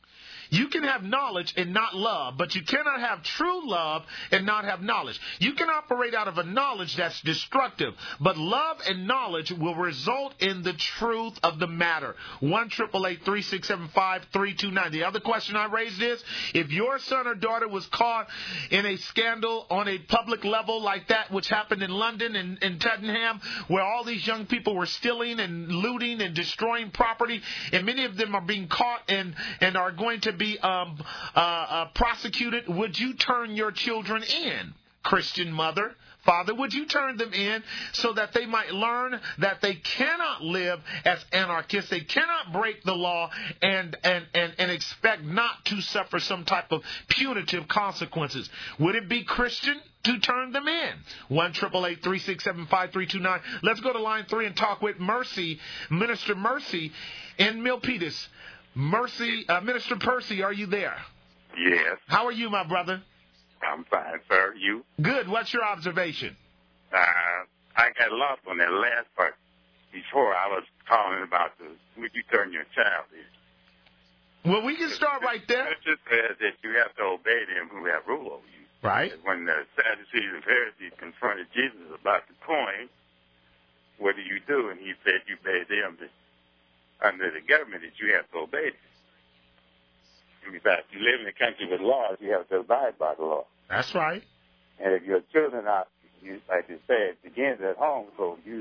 You can have knowledge and not love, but you cannot have true love and not have knowledge. You can operate out of a knowledge that's destructive, but love and knowledge will result in the truth of the matter. one eight eight eight, three six seven, five three two nine. The other question I raised is, if your son or daughter was caught in a scandal on a public level like that, which happened in London and in Tottenham, where all these young people were stealing and looting and destroying property, and many of them are being caught and, and are going to be um, uh, uh, prosecuted, would you turn your children in? Christian mother, father, would you turn them in so that they might learn that they cannot live as anarchists, they cannot break the law and, and, and, and expect not to suffer some type of punitive consequences? Would it be Christian to turn them in? one eight eight eight, three six seven, five three two nine. Let's go to line three and talk with Mercy, Minister Mercy in Milpitas. Mercy, uh, Minister Percy, are you there? Yes. How are you, my brother? I'm fine, sir. You? Good. What's your observation? Uh, I got lost on that last part before. I was calling about the, would you turn your child in? Well, we can start right there. It just says that you have to obey them who have rule over you. Right. When the Sadducees and Pharisees confronted Jesus about the coin, what do you do? And he said, you obey them that under the government that you have to obey them. In fact, you live in a country with laws, you have to abide by the law. That's right. And if your children are, you, like you said, it begins at home, so you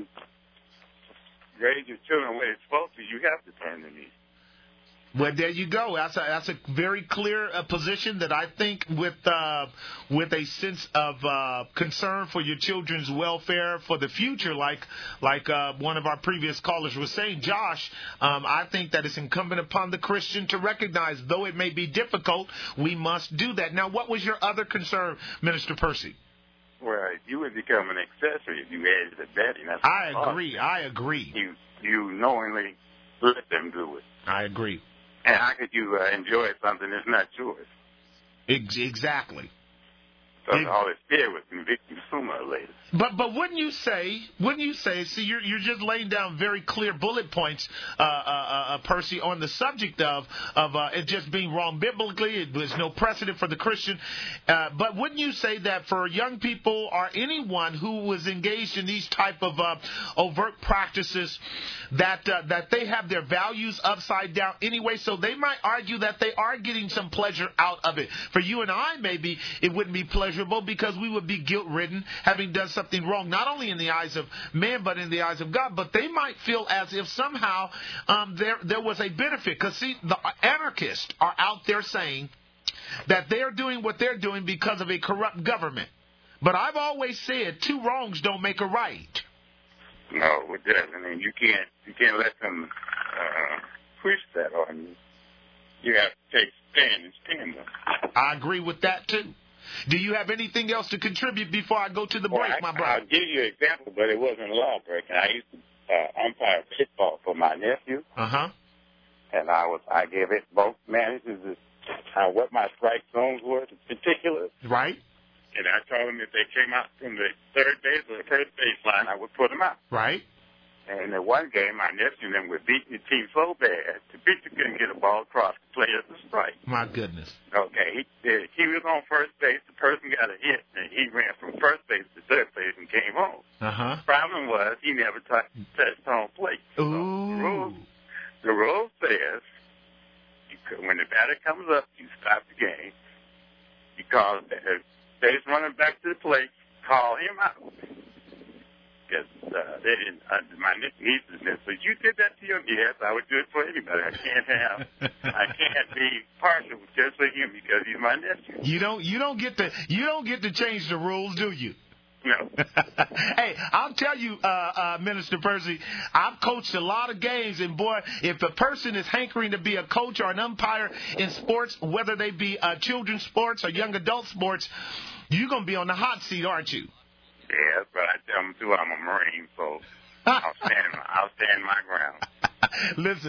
raise your children where it's supposed to, you have to turn them in. Well, there you go. That's a, that's a very clear uh, position that I think with uh, with a sense of uh, concern for your children's welfare for the future, like like uh, one of our previous callers was saying, Josh, um, I think that it's incumbent upon the Christian to recognize, though it may be difficult, we must do that. Now, what was your other concern, Minister Percy? Well, you would become an accessory if you added the betting. That's I agree. I agree. You, you knowingly let them do it. I agree. And how could you uh, enjoy something that's not yours? Ex- exactly. So It, the Holy Spirit would convict you sooner or later. But but wouldn't you say, wouldn't you say, see, you're, you're just laying down very clear bullet points, uh, uh, uh, Percy, on the subject of, of uh, it just being wrong biblically. It, there's no precedent for the Christian. Uh, but wouldn't you say that for young people or anyone who was engaged in these type of uh, overt practices, that uh, that they have their values upside down anyway, so they might argue that they are getting some pleasure out of it. For you and I, maybe it wouldn't be pleasurable because we would be guilt-ridden, having done something wrong, not only in the eyes of man, but in the eyes of God. But they might feel as if somehow um, there there was a benefit. Because, see, the anarchists are out there saying that they're doing what they're doing because of a corrupt government. But I've always said two wrongs don't make a right. No, it doesn't. And you can't, you can't let them uh, push that on you. You have to take stand and stand them. I agree with that, too. Do you have anything else to contribute before I go to the break, well, I, my brother? I'll give you an example, but it wasn't law breaking. I used to uh, umpire baseball for my nephew. Uh-huh. And I was, I gave it both managers uh, what my strike zones were in particular. Right. And I told them if they came out from the third base or the first base line, I would put them out. Right. And in one game, my nephew and them were beating the team so bad, the pitcher couldn't get a ball across the plate as a strike. My goodness. Okay, he, he was on first base, the person got a hit, and he ran from first base to third base and came home. Uh-huh. Problem was, he never t- touched home plate. Ooh. So the rule, the rule says, you could, when the batter comes up, you stop the game. You call just running back to the place, call him out. Because uh, they didn't, uh, my nieces and so you did that to him? Yes, I would do it for anybody. I can't have, I can't be partial just for him because he's my nephew. You don't, you don't get to, you don't get to change the rules, do you? No. Hey, I'll tell you, uh, uh, Minister Percy, I've coached a lot of games, and boy, if a person is hankering to be a coach or an umpire in sports, whether they be uh, children's sports or young adult sports, you're going to be on the hot seat, aren't you? Yeah, but I tell them too, I'm a Marine, so I'll stand, I'll stand my ground. Listen,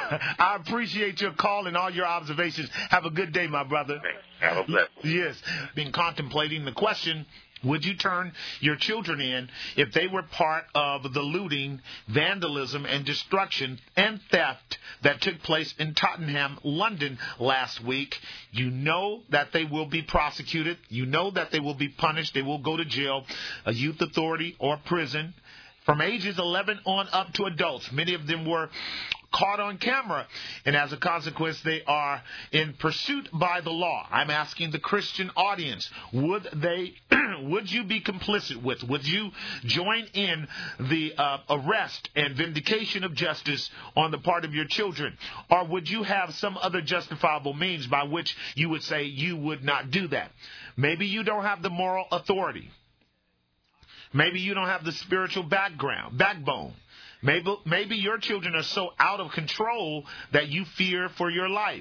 I appreciate your call and all your observations. Have a good day, my brother. Thanks. Have a blessed. Yes, been contemplating the question. Would you turn your children in if they were part of the looting, vandalism, and destruction and theft that took place in Tottenham, London last week? You know that they will be prosecuted. You know that they will be punished. They will go to jail, a youth authority, or prison. From ages eleven on up to adults. Many of them were caught on camera, and as a consequence, they are in pursuit by the law. I'm asking the Christian audience, would they, would you be complicit with, would you join in the uh, arrest and vindication of justice on the part of your children? Or would you have some other justifiable means by which you would say you would not do that? Maybe you don't have the moral authority. Maybe you don't have the spiritual background, backbone. Maybe, maybe your children are so out of control that you fear for your life.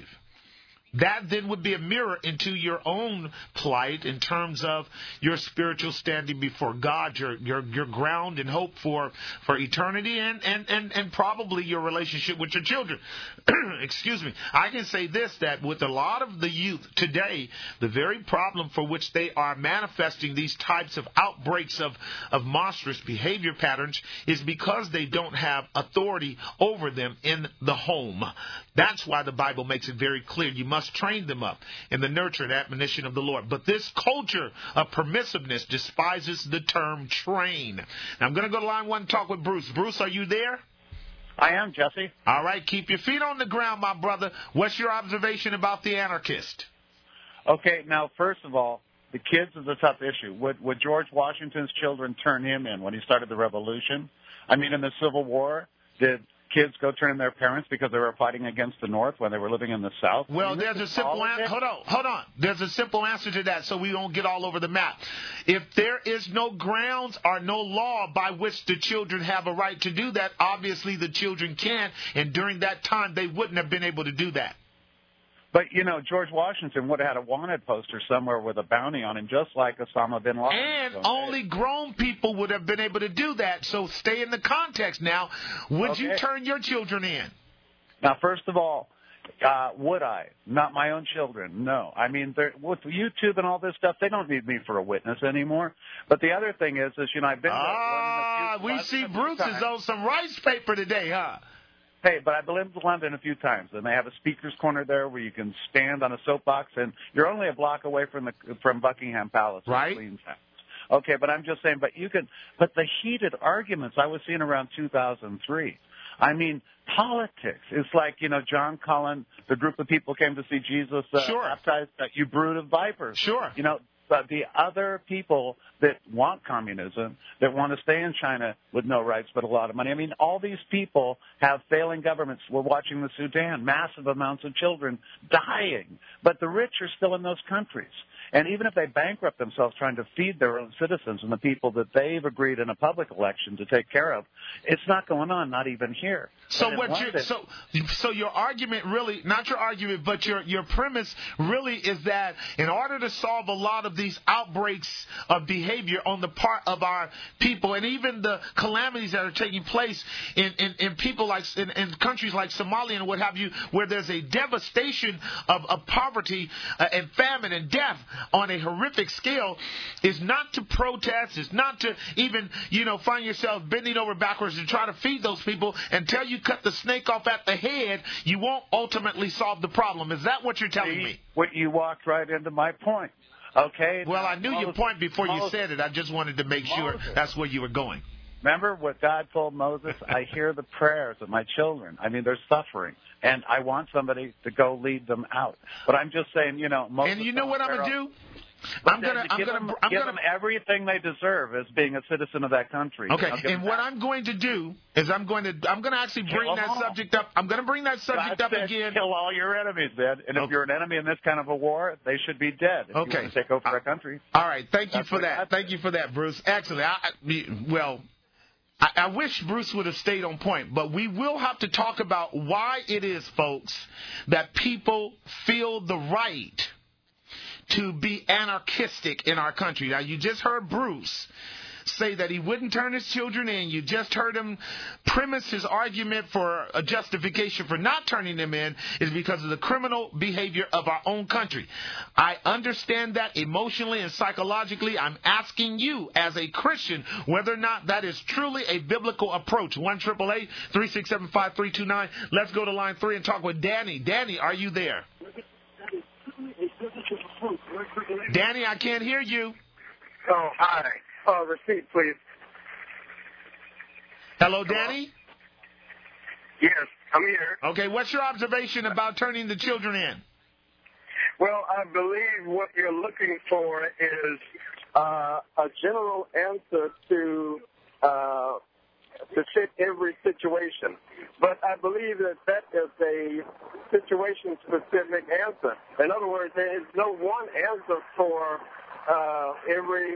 That then would be a mirror into your own plight in terms of your spiritual standing before God, your your, your ground and hope for, for eternity, and, and, and, and probably your relationship with your children. Excuse me. I can say this, that with a lot of the youth today, the very problem for which they are manifesting these types of outbreaks of, of monstrous behavior patterns is because they don't have authority over them in the home. That's why the Bible makes it very clear. You must train them up in the nurture and admonition of the Lord. But this culture of permissiveness despises the term train. Now, I'm going to go to line one and talk with Bruce. Bruce, are you there? I am, Jesse. All right, keep your feet on the ground, my brother. What's your observation about the anarchist? Okay, now, first of all, the kids is a tough issue. Would, would George Washington's children turn him in when he started the revolution? I mean, in the Civil War, did kids go turn in their parents because they were fighting against the North when they were living in the South? Well, I mean, there's a simple answer. Hold on, hold on. There's a simple answer to that, so we don't get all over the map. If there is no grounds or no law by which the children have a right to do that, obviously the children can, and during that time they wouldn't have been able to do that. But, you know, George Washington would have had a wanted poster somewhere with a bounty on him, just like Osama bin Laden. And so, only hey. grown people would have been able to do that. So stay in the context now. Would Okay. you turn your children in? Now, first of all, uh, would I? Not my own children, no. I mean, with YouTube and all this stuff, they don't need me for a witness anymore. But the other thing is, is you know, I've been... Ah, we see Bruce is on some rice paper today, huh? Hey, but I've been to London a few times, and they have a speaker's corner there where you can stand on a soapbox, and you're only a block away from the from Buckingham Palace. Right. Okay, but I'm just saying, but you can, but the heated arguments I was seeing around two thousand three, I mean, politics. It's like, you know, John Cullen, the group of people came to see Jesus uh, Sure. baptized, uh, you brood of vipers. Sure. You know, but the other people that want communism, that want to stay in China with no rights but a lot of money. I mean, all these people have failing governments. We're watching the Sudan, massive amounts of children dying. But the rich are still in those countries. And even if they bankrupt themselves trying to feed their own citizens and the people that they've agreed in a public election to take care of, it's not going on, not even here. So But what? in You, so so your argument really, not your argument, but your your premise really is that in order to solve a lot of these outbreaks of behavior on the part of our people, and even the calamities that are taking place in in, in people like in, in countries like Somalia and what have you, where there's a devastation of, of poverty uh, and famine and death on a horrific scale, is not to protest, is not to even, you know, find yourself bending over backwards to try to feed those people until you cut the snake off at the head. You won't ultimately solve the problem. Is that what you're telling me? What you walked right into my point. Okay. Well, now, I knew Moses, your point before you Moses, said it. I just wanted to make sure Moses. that's where you were going. Remember what God told Moses? I hear the prayers of my children. I mean, they're suffering, and I want somebody to go lead them out. But I'm just saying, you know, Moses And you know what I'm going to do? But I'm gonna, then I'm give gonna, them, I'm give gonna. them everything they deserve as being a citizen of that country. Okay, I'll give and them what that. I'm going to do is I'm going to, I'm going to actually Kill bring them that all. subject up. I'm going to bring that subject God up said, again. Kill all your enemies, man. And if Okay. you're an enemy in this kind of a war, they should be dead. If Okay. you want to take over a country. All right, thank you That's for what that. God Thank said. you for that, Bruce. Excellent. I, I, well, I, I wish Bruce would have stayed on point, but we will have to talk about why it is, folks, that people feel the right to be anarchistic in our country. Now, you just heard Bruce say that he wouldn't turn his children in. You just heard him premise his argument for a justification for not turning them in is because of the criminal behavior of our own country. I understand that emotionally and psychologically. I'm asking you as a Christian whether or not that is truly a biblical approach. one eight eight eight, three six seven, five three two nine. Let's go to line three and talk with Danny. Danny, are you there? Danny, I can't hear you. Oh, hi. Uh, receipt, please. Hello, Danny? Yes, I'm here. Okay, what's your observation about turning the children in? Well, I believe what you're looking for is uh, a general answer to uh, to fit every situation. But I believe that that is a situation-specific answer. In other words, there is no one answer for uh, every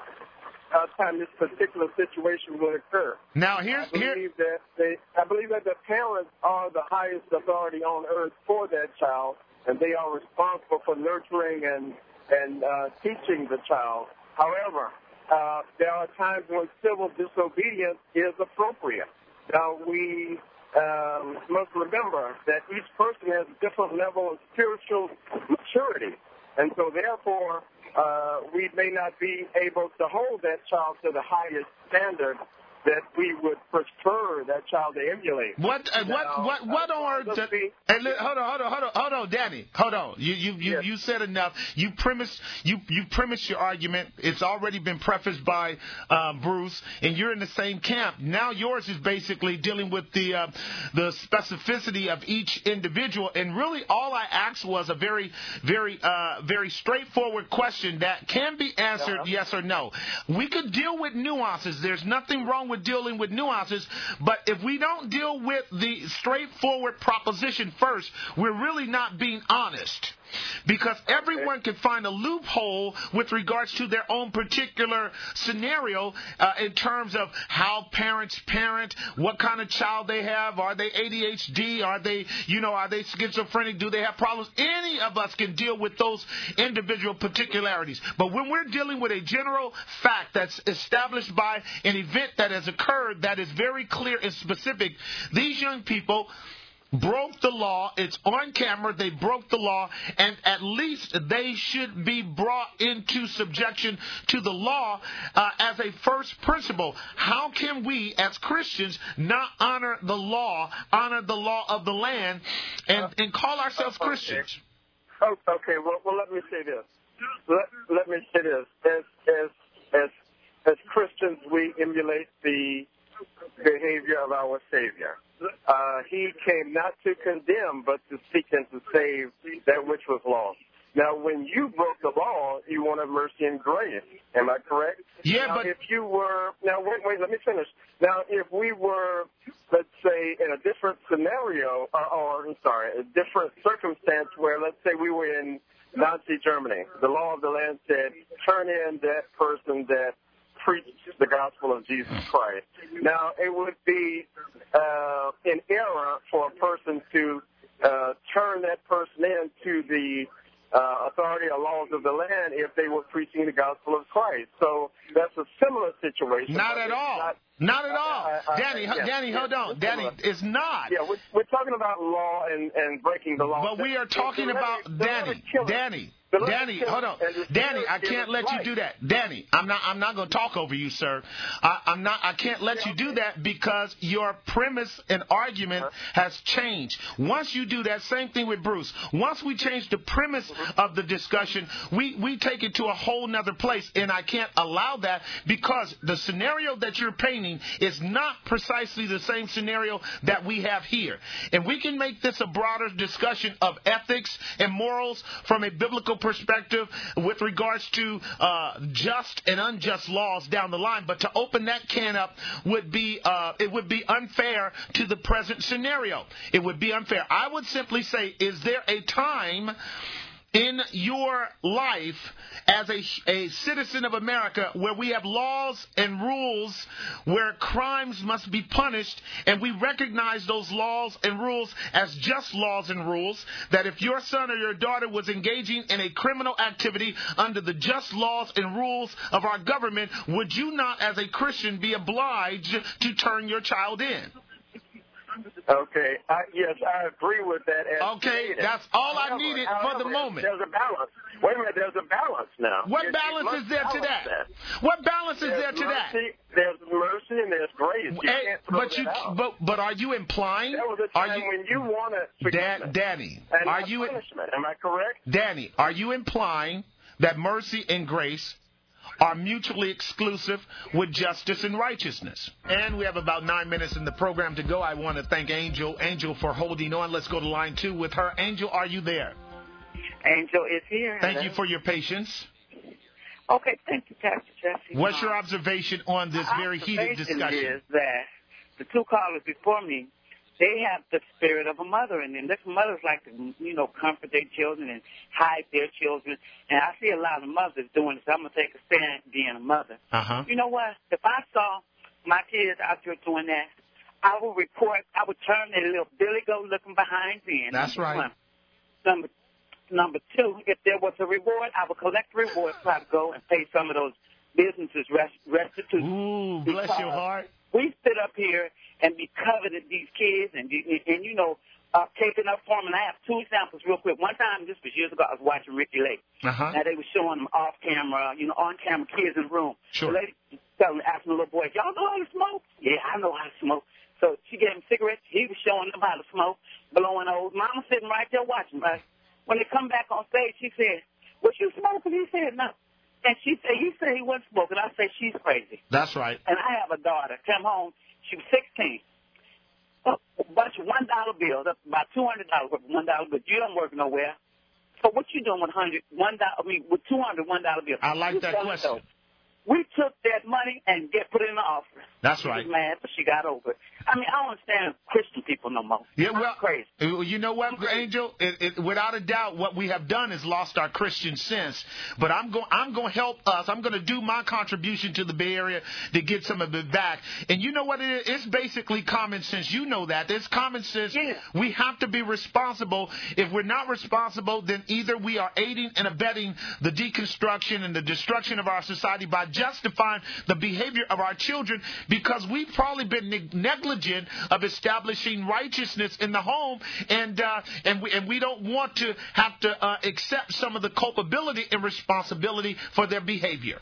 uh, time this particular situation will occur. Now, here's I here. believe that they, I believe that the parents are the highest authority on earth for that child, and they are responsible for nurturing and and uh, teaching the child. However, uh, there are times when civil disobedience is appropriate. Now, we um, must remember that each person has a different level of spiritual maturity, and so therefore uh, we may not be able to hold that child to the highest standard that we would prefer that child to emulate. What uh, now, what what what uh, on earth? let's To, see. hey, li- hold on, hold on, hold on, hold on, Danny, hold on. You you you, Yes. you said enough. You premised you you premised your argument. It's already been prefaced by uh, Bruce, and you're in the same camp. Now yours is basically dealing with the uh, the specificity of each individual. And really, all I asked was a very very uh, very straightforward question that can be answered Uh-huh. yes or no. We could deal with nuances. There's nothing wrong with dealing with nuances, but if we don't deal with the straightforward proposition first, we're really not being honest. Because everyone can find a loophole with regards to their own particular scenario uh, in terms of how parents parent, what kind of child they have, are they A D H D, are they, you know, are they schizophrenic, do they have problems? Any of us can deal with those individual particularities. But when we're dealing with a general fact that's established by an event that has occurred that is very clear and specific, these young people broke the law. It's on camera. They broke the law, and at least they should be brought into subjection to the law uh, as a first principle. How can we, as Christians, not honor the law, honor the law of the land, and, and call ourselves Okay. Christians? Oh, okay. Well, well, let me say this. Let, let me say this. As as as as Christians, we emulate the behavior of our Savior. Uh, he came not to condemn, but to seek and to save that which was lost. Now, when you broke the law, you wanted mercy and grace. Am I correct? Yeah, now, but if you were now, wait, wait, let me finish. Now, if we were, let's say, in a different scenario, or, or I'm sorry, a different circumstance, where let's say we were in Nazi Germany, the law of the land said, turn in that person that preached the gospel of Jesus Christ. Now, it would be uh, an error for a person to uh, turn that person in to the uh, authority or laws of the land if they were preaching the gospel of Christ. So that's a similar situation. not but at it's all. Not, Not at all. I- I- Danny, yeah, Danny, yeah, hold on. it's Danny, similar. it's not. Yeah, we're, we're talking about law and, and breaking the law. But we are talking The- the about letter- the letter Danny. killer. Danny. The letter Danny, killer hold on. and the Danny, spirit I can't gives let you life. do that. Danny, I'm not I'm not gonna talk over you, sir. I, I'm not I can't let you do that because your premise and argument has changed. Once you do that, same thing with Bruce. Once we change the premise of the discussion, we, we take it to a whole nother place, and I can't allow that because the scenario that you're painting is not precisely the same scenario that we have here. And we can make this a broader discussion of ethics and morals from a biblical perspective with regards to uh, just and unjust laws down the line. But to open that can up would be uh, it would be unfair to the present scenario. It would be unfair. I would simply say, is there a time in your life as a, a citizen of America where we have laws and rules where crimes must be punished, and we recognize those laws and rules as just laws and rules, that if your son or your daughter was engaging in a criminal activity under the just laws and rules of our government, would you not as a Christian be obliged to turn your child in? Okay. I, yes, I agree with that. Okay, that's all however, I needed however, for the moment. There's a balance. Wait a minute, there's a balance now. What You- balance you is there to balance that? that? What balance is There's there to that? mercy, There's mercy and there's grace. You Hey, can't throw but that you, out. but but are you implying? There was a Are time you, when you wanted Dan, forgiveness Danny? and Are not you, punishment. Am I correct? Danny? Are you implying that mercy and grace are mutually exclusive with justice and righteousness? And we have about nine minutes in the program to go. I want to thank Angel, Angel for holding on. Let's go to line two with her. Angel, are you there? Angel is here. Thank you for your patience. Okay, thank you, Pastor Jesse. What's your observation on this My very heated observation discussion? is that the two callers before me, they have the spirit of a mother in them. There's mothers like to, you know, comfort their children and hide their children. And I see a lot of mothers doing this. I'm going to take a stand being a mother. Uh-huh. You know what? If I saw my kids out there doing that, I would report, I would turn their little billy goat looking behind in. That's right. One. Number Number two, if there was a reward, I would collect the reward so I would go and pay some of those businesses rest, restitution. Ooh, bless your heart. We sit up here and be coveted these kids and, and you know, uh, taking up for them. And I have two examples real quick. One time, this was years ago, I was watching Ricky Lake. Uh-huh. Now, they were showing them off camera, you know, on camera kids in the room. Sure. The lady telling, asking the little boy, y'all know how to smoke? Yeah, I know how to smoke. So she gave him cigarettes. He was showing them how to smoke, blowing those. Mama sitting right there watching, right? When they come back on stage, she said, was you smoking? He said, no. And she said, he said he wasn't smoking. I said, she's crazy. That's right. And I have a daughter. Come home. She was sixteen. A bunch of one dollar bills, that's about two hundred dollars worth of one dollar bills. You don't work nowhere. So what you doing with hundred one dollar? I mean, with two hundred one dollar bills? I like You that selling question. those. We took that money and get put it in the offering. That's She right. was mad, but she got over it. I mean, I don't understand Christian people no more. Yeah, I'm well, crazy. You know what, Angel? It, it, without a doubt, what we have done is lost our Christian sense. But I'm going, I'm going to help us. I'm going to do my contribution to the Bay Area to get some of it back. And you know what it is? It's basically common sense. You know that. It's common sense. Yeah. We have to be responsible. If we're not responsible, then either we are aiding and abetting the deconstruction and the destruction of our society by justifying the behavior of our children, because we've probably been neg- negligent of establishing righteousness in the home, and uh, and we and we don't want to have to uh, accept some of the culpability and responsibility for their behavior.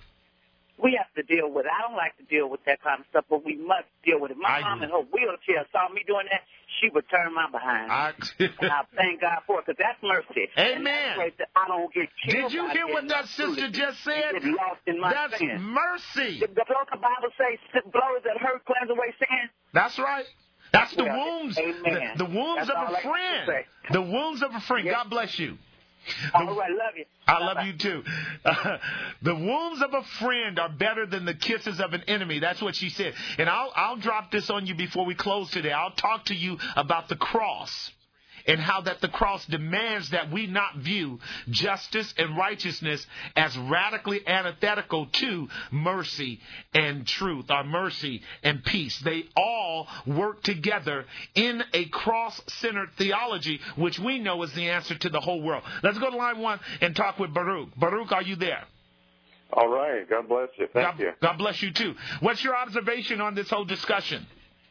We have to deal with it. I don't like to deal with that kind of stuff, but we must deal with it. My I mom do. in her wheelchair saw me doing that. She would turn my behind. I, and I thank God for it, because that's mercy. Amen. And that's right, that I don't get killed. Did you by hear what getting that lost sister in it. just said? Get lost in my That's sin. mercy. The, the Bible says, blows that hurt cleanse away sin. That's right. That's the Well, wounds. amen. The, the wounds That's of all a I got to friend. say. The wounds of a friend. Yeah. God bless you. All right, love you. I Bye-bye. love you too. Uh, the wounds of a friend are better than the kisses of an enemy. That's what she said. And I'll I'll drop this on you before we close today. I'll talk to you about the cross, and how that the cross demands that we not view justice and righteousness as radically antithetical to mercy and truth, or mercy and peace. They all work together in a cross-centered theology, which we know is the answer to the whole world. Let's go to line one and talk with Baruch. Baruch, are you there? All right. God bless you. Thank God, you. God bless you too. What's your observation on this whole discussion?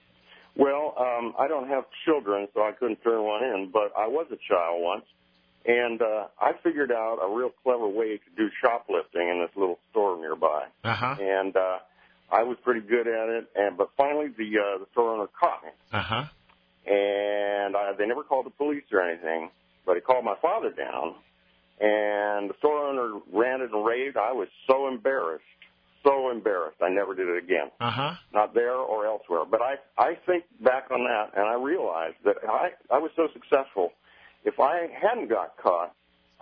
Well, um, I don't have children, so I couldn't turn one in, but I was a child once, and uh, I figured out a real clever way to do shoplifting in this little store nearby. Uh-huh. And uh, I was pretty good at it, and but finally the uh, the store owner caught me. Uh-huh. And I, they never called the police or anything, but he called my father down, and the store owner ranted and raved. I was so embarrassed. So embarrassed. I never did it again. Uh-huh. Not there or elsewhere. But I, I think back on that, and I realized that I, I was so successful. If I hadn't got caught,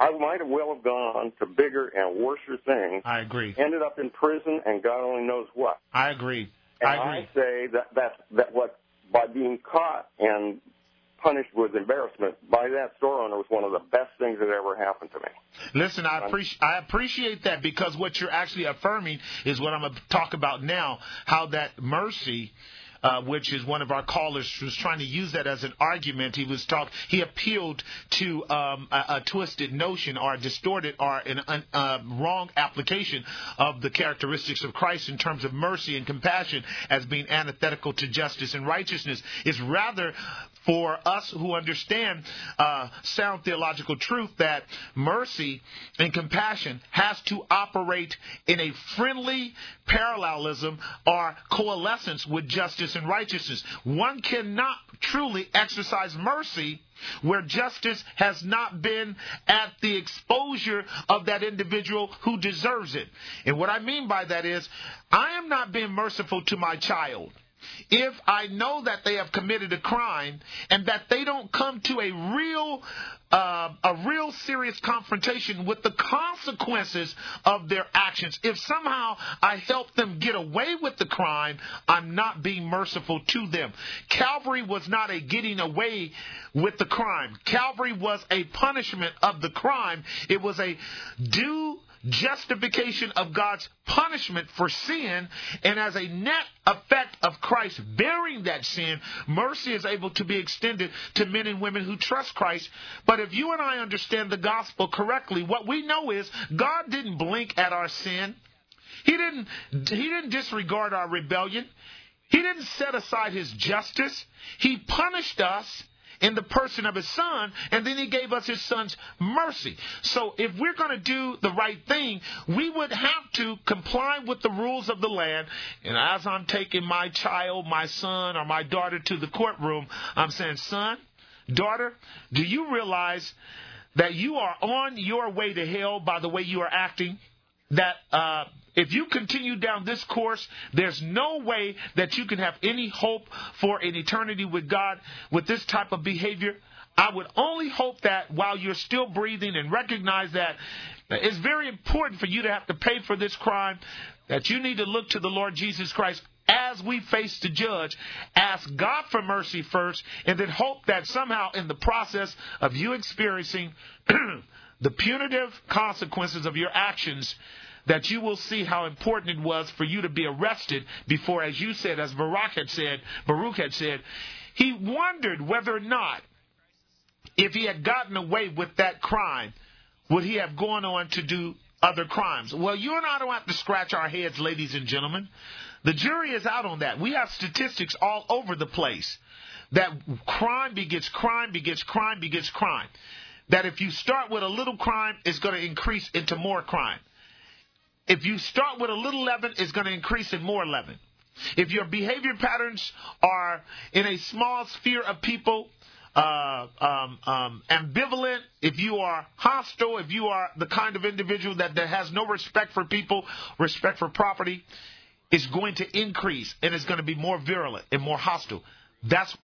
I might have well have gone to bigger and worser things. I agree. Ended up in prison, and God only knows what. I agree. And I agree. I say that that that what by being caught and punished with embarrassment by that store owner was one of the best things that ever happened to me. Listen, I appreciate I appreciate that, because what you're actually affirming is what I'm going to talk about now, how that mercy, Uh, which is one of our callers was trying to use that as an argument. He was talk. He appealed to um, a, a twisted notion or a distorted or an un, uh, wrong application of the characteristics of Christ in terms of mercy and compassion as being antithetical to justice and righteousness. It's rather for us who understand uh, sound theological truth that mercy and compassion has to operate in a friendly parallelism or coalescence with justice and righteousness. One cannot truly exercise mercy where justice has not been at the exposure of that individual who deserves it. And what I mean by that is, I am not being merciful to my child if I know that they have committed a crime and that they don't come to a real uh, a real serious confrontation with the consequences of their actions. If somehow I help them get away with the crime, I'm not being merciful to them. Calvary was not a getting away with the crime. Calvary was a punishment of the crime. It was a due justification of God's punishment for sin, and as a net effect of Christ bearing that sin, mercy is able to be extended to men and women who trust Christ. But if you and I understand the gospel correctly, what we know is God didn't blink at our sin. He didn't, he didn't disregard our rebellion. He didn't set aside his justice. He punished us in the person of his son, and then he gave us his son's mercy. So if we're going to do the right thing, we would have to comply with the rules of the land. And as I'm taking my child, my son, or my daughter to the courtroom, I'm saying, son, daughter, do you realize that you are on your way to hell by the way you are acting? That uh, if you continue down this course, there's no way that you can have any hope for an eternity with God with this type of behavior. I would only hope that while you're still breathing and recognize that it's very important for you to have to pay for this crime, that you need to look to the Lord Jesus Christ as we face the judge, ask God for mercy first, and then hope that somehow in the process of you experiencing the punitive consequences of your actions, that you will see how important it was for you to be arrested before, as you said, as Baruch had said, Baruch had said, he wondered whether or not, if he had gotten away with that crime, would he have gone on to do other crimes? Well, you and I don't have to scratch our heads, ladies and gentlemen. The jury is out on that. We have statistics all over the place that crime begets crime, begets crime, begets crime. That if you start with a little crime, it's going to increase into more crime. If you start with a little leaven, it's going to increase in more leaven. If your behavior patterns are in a small sphere of people, uh, um, um, ambivalent, if you are hostile, if you are the kind of individual that, that has no respect for people, respect for property, it's going to increase, and it's going to be more virulent and more hostile. That's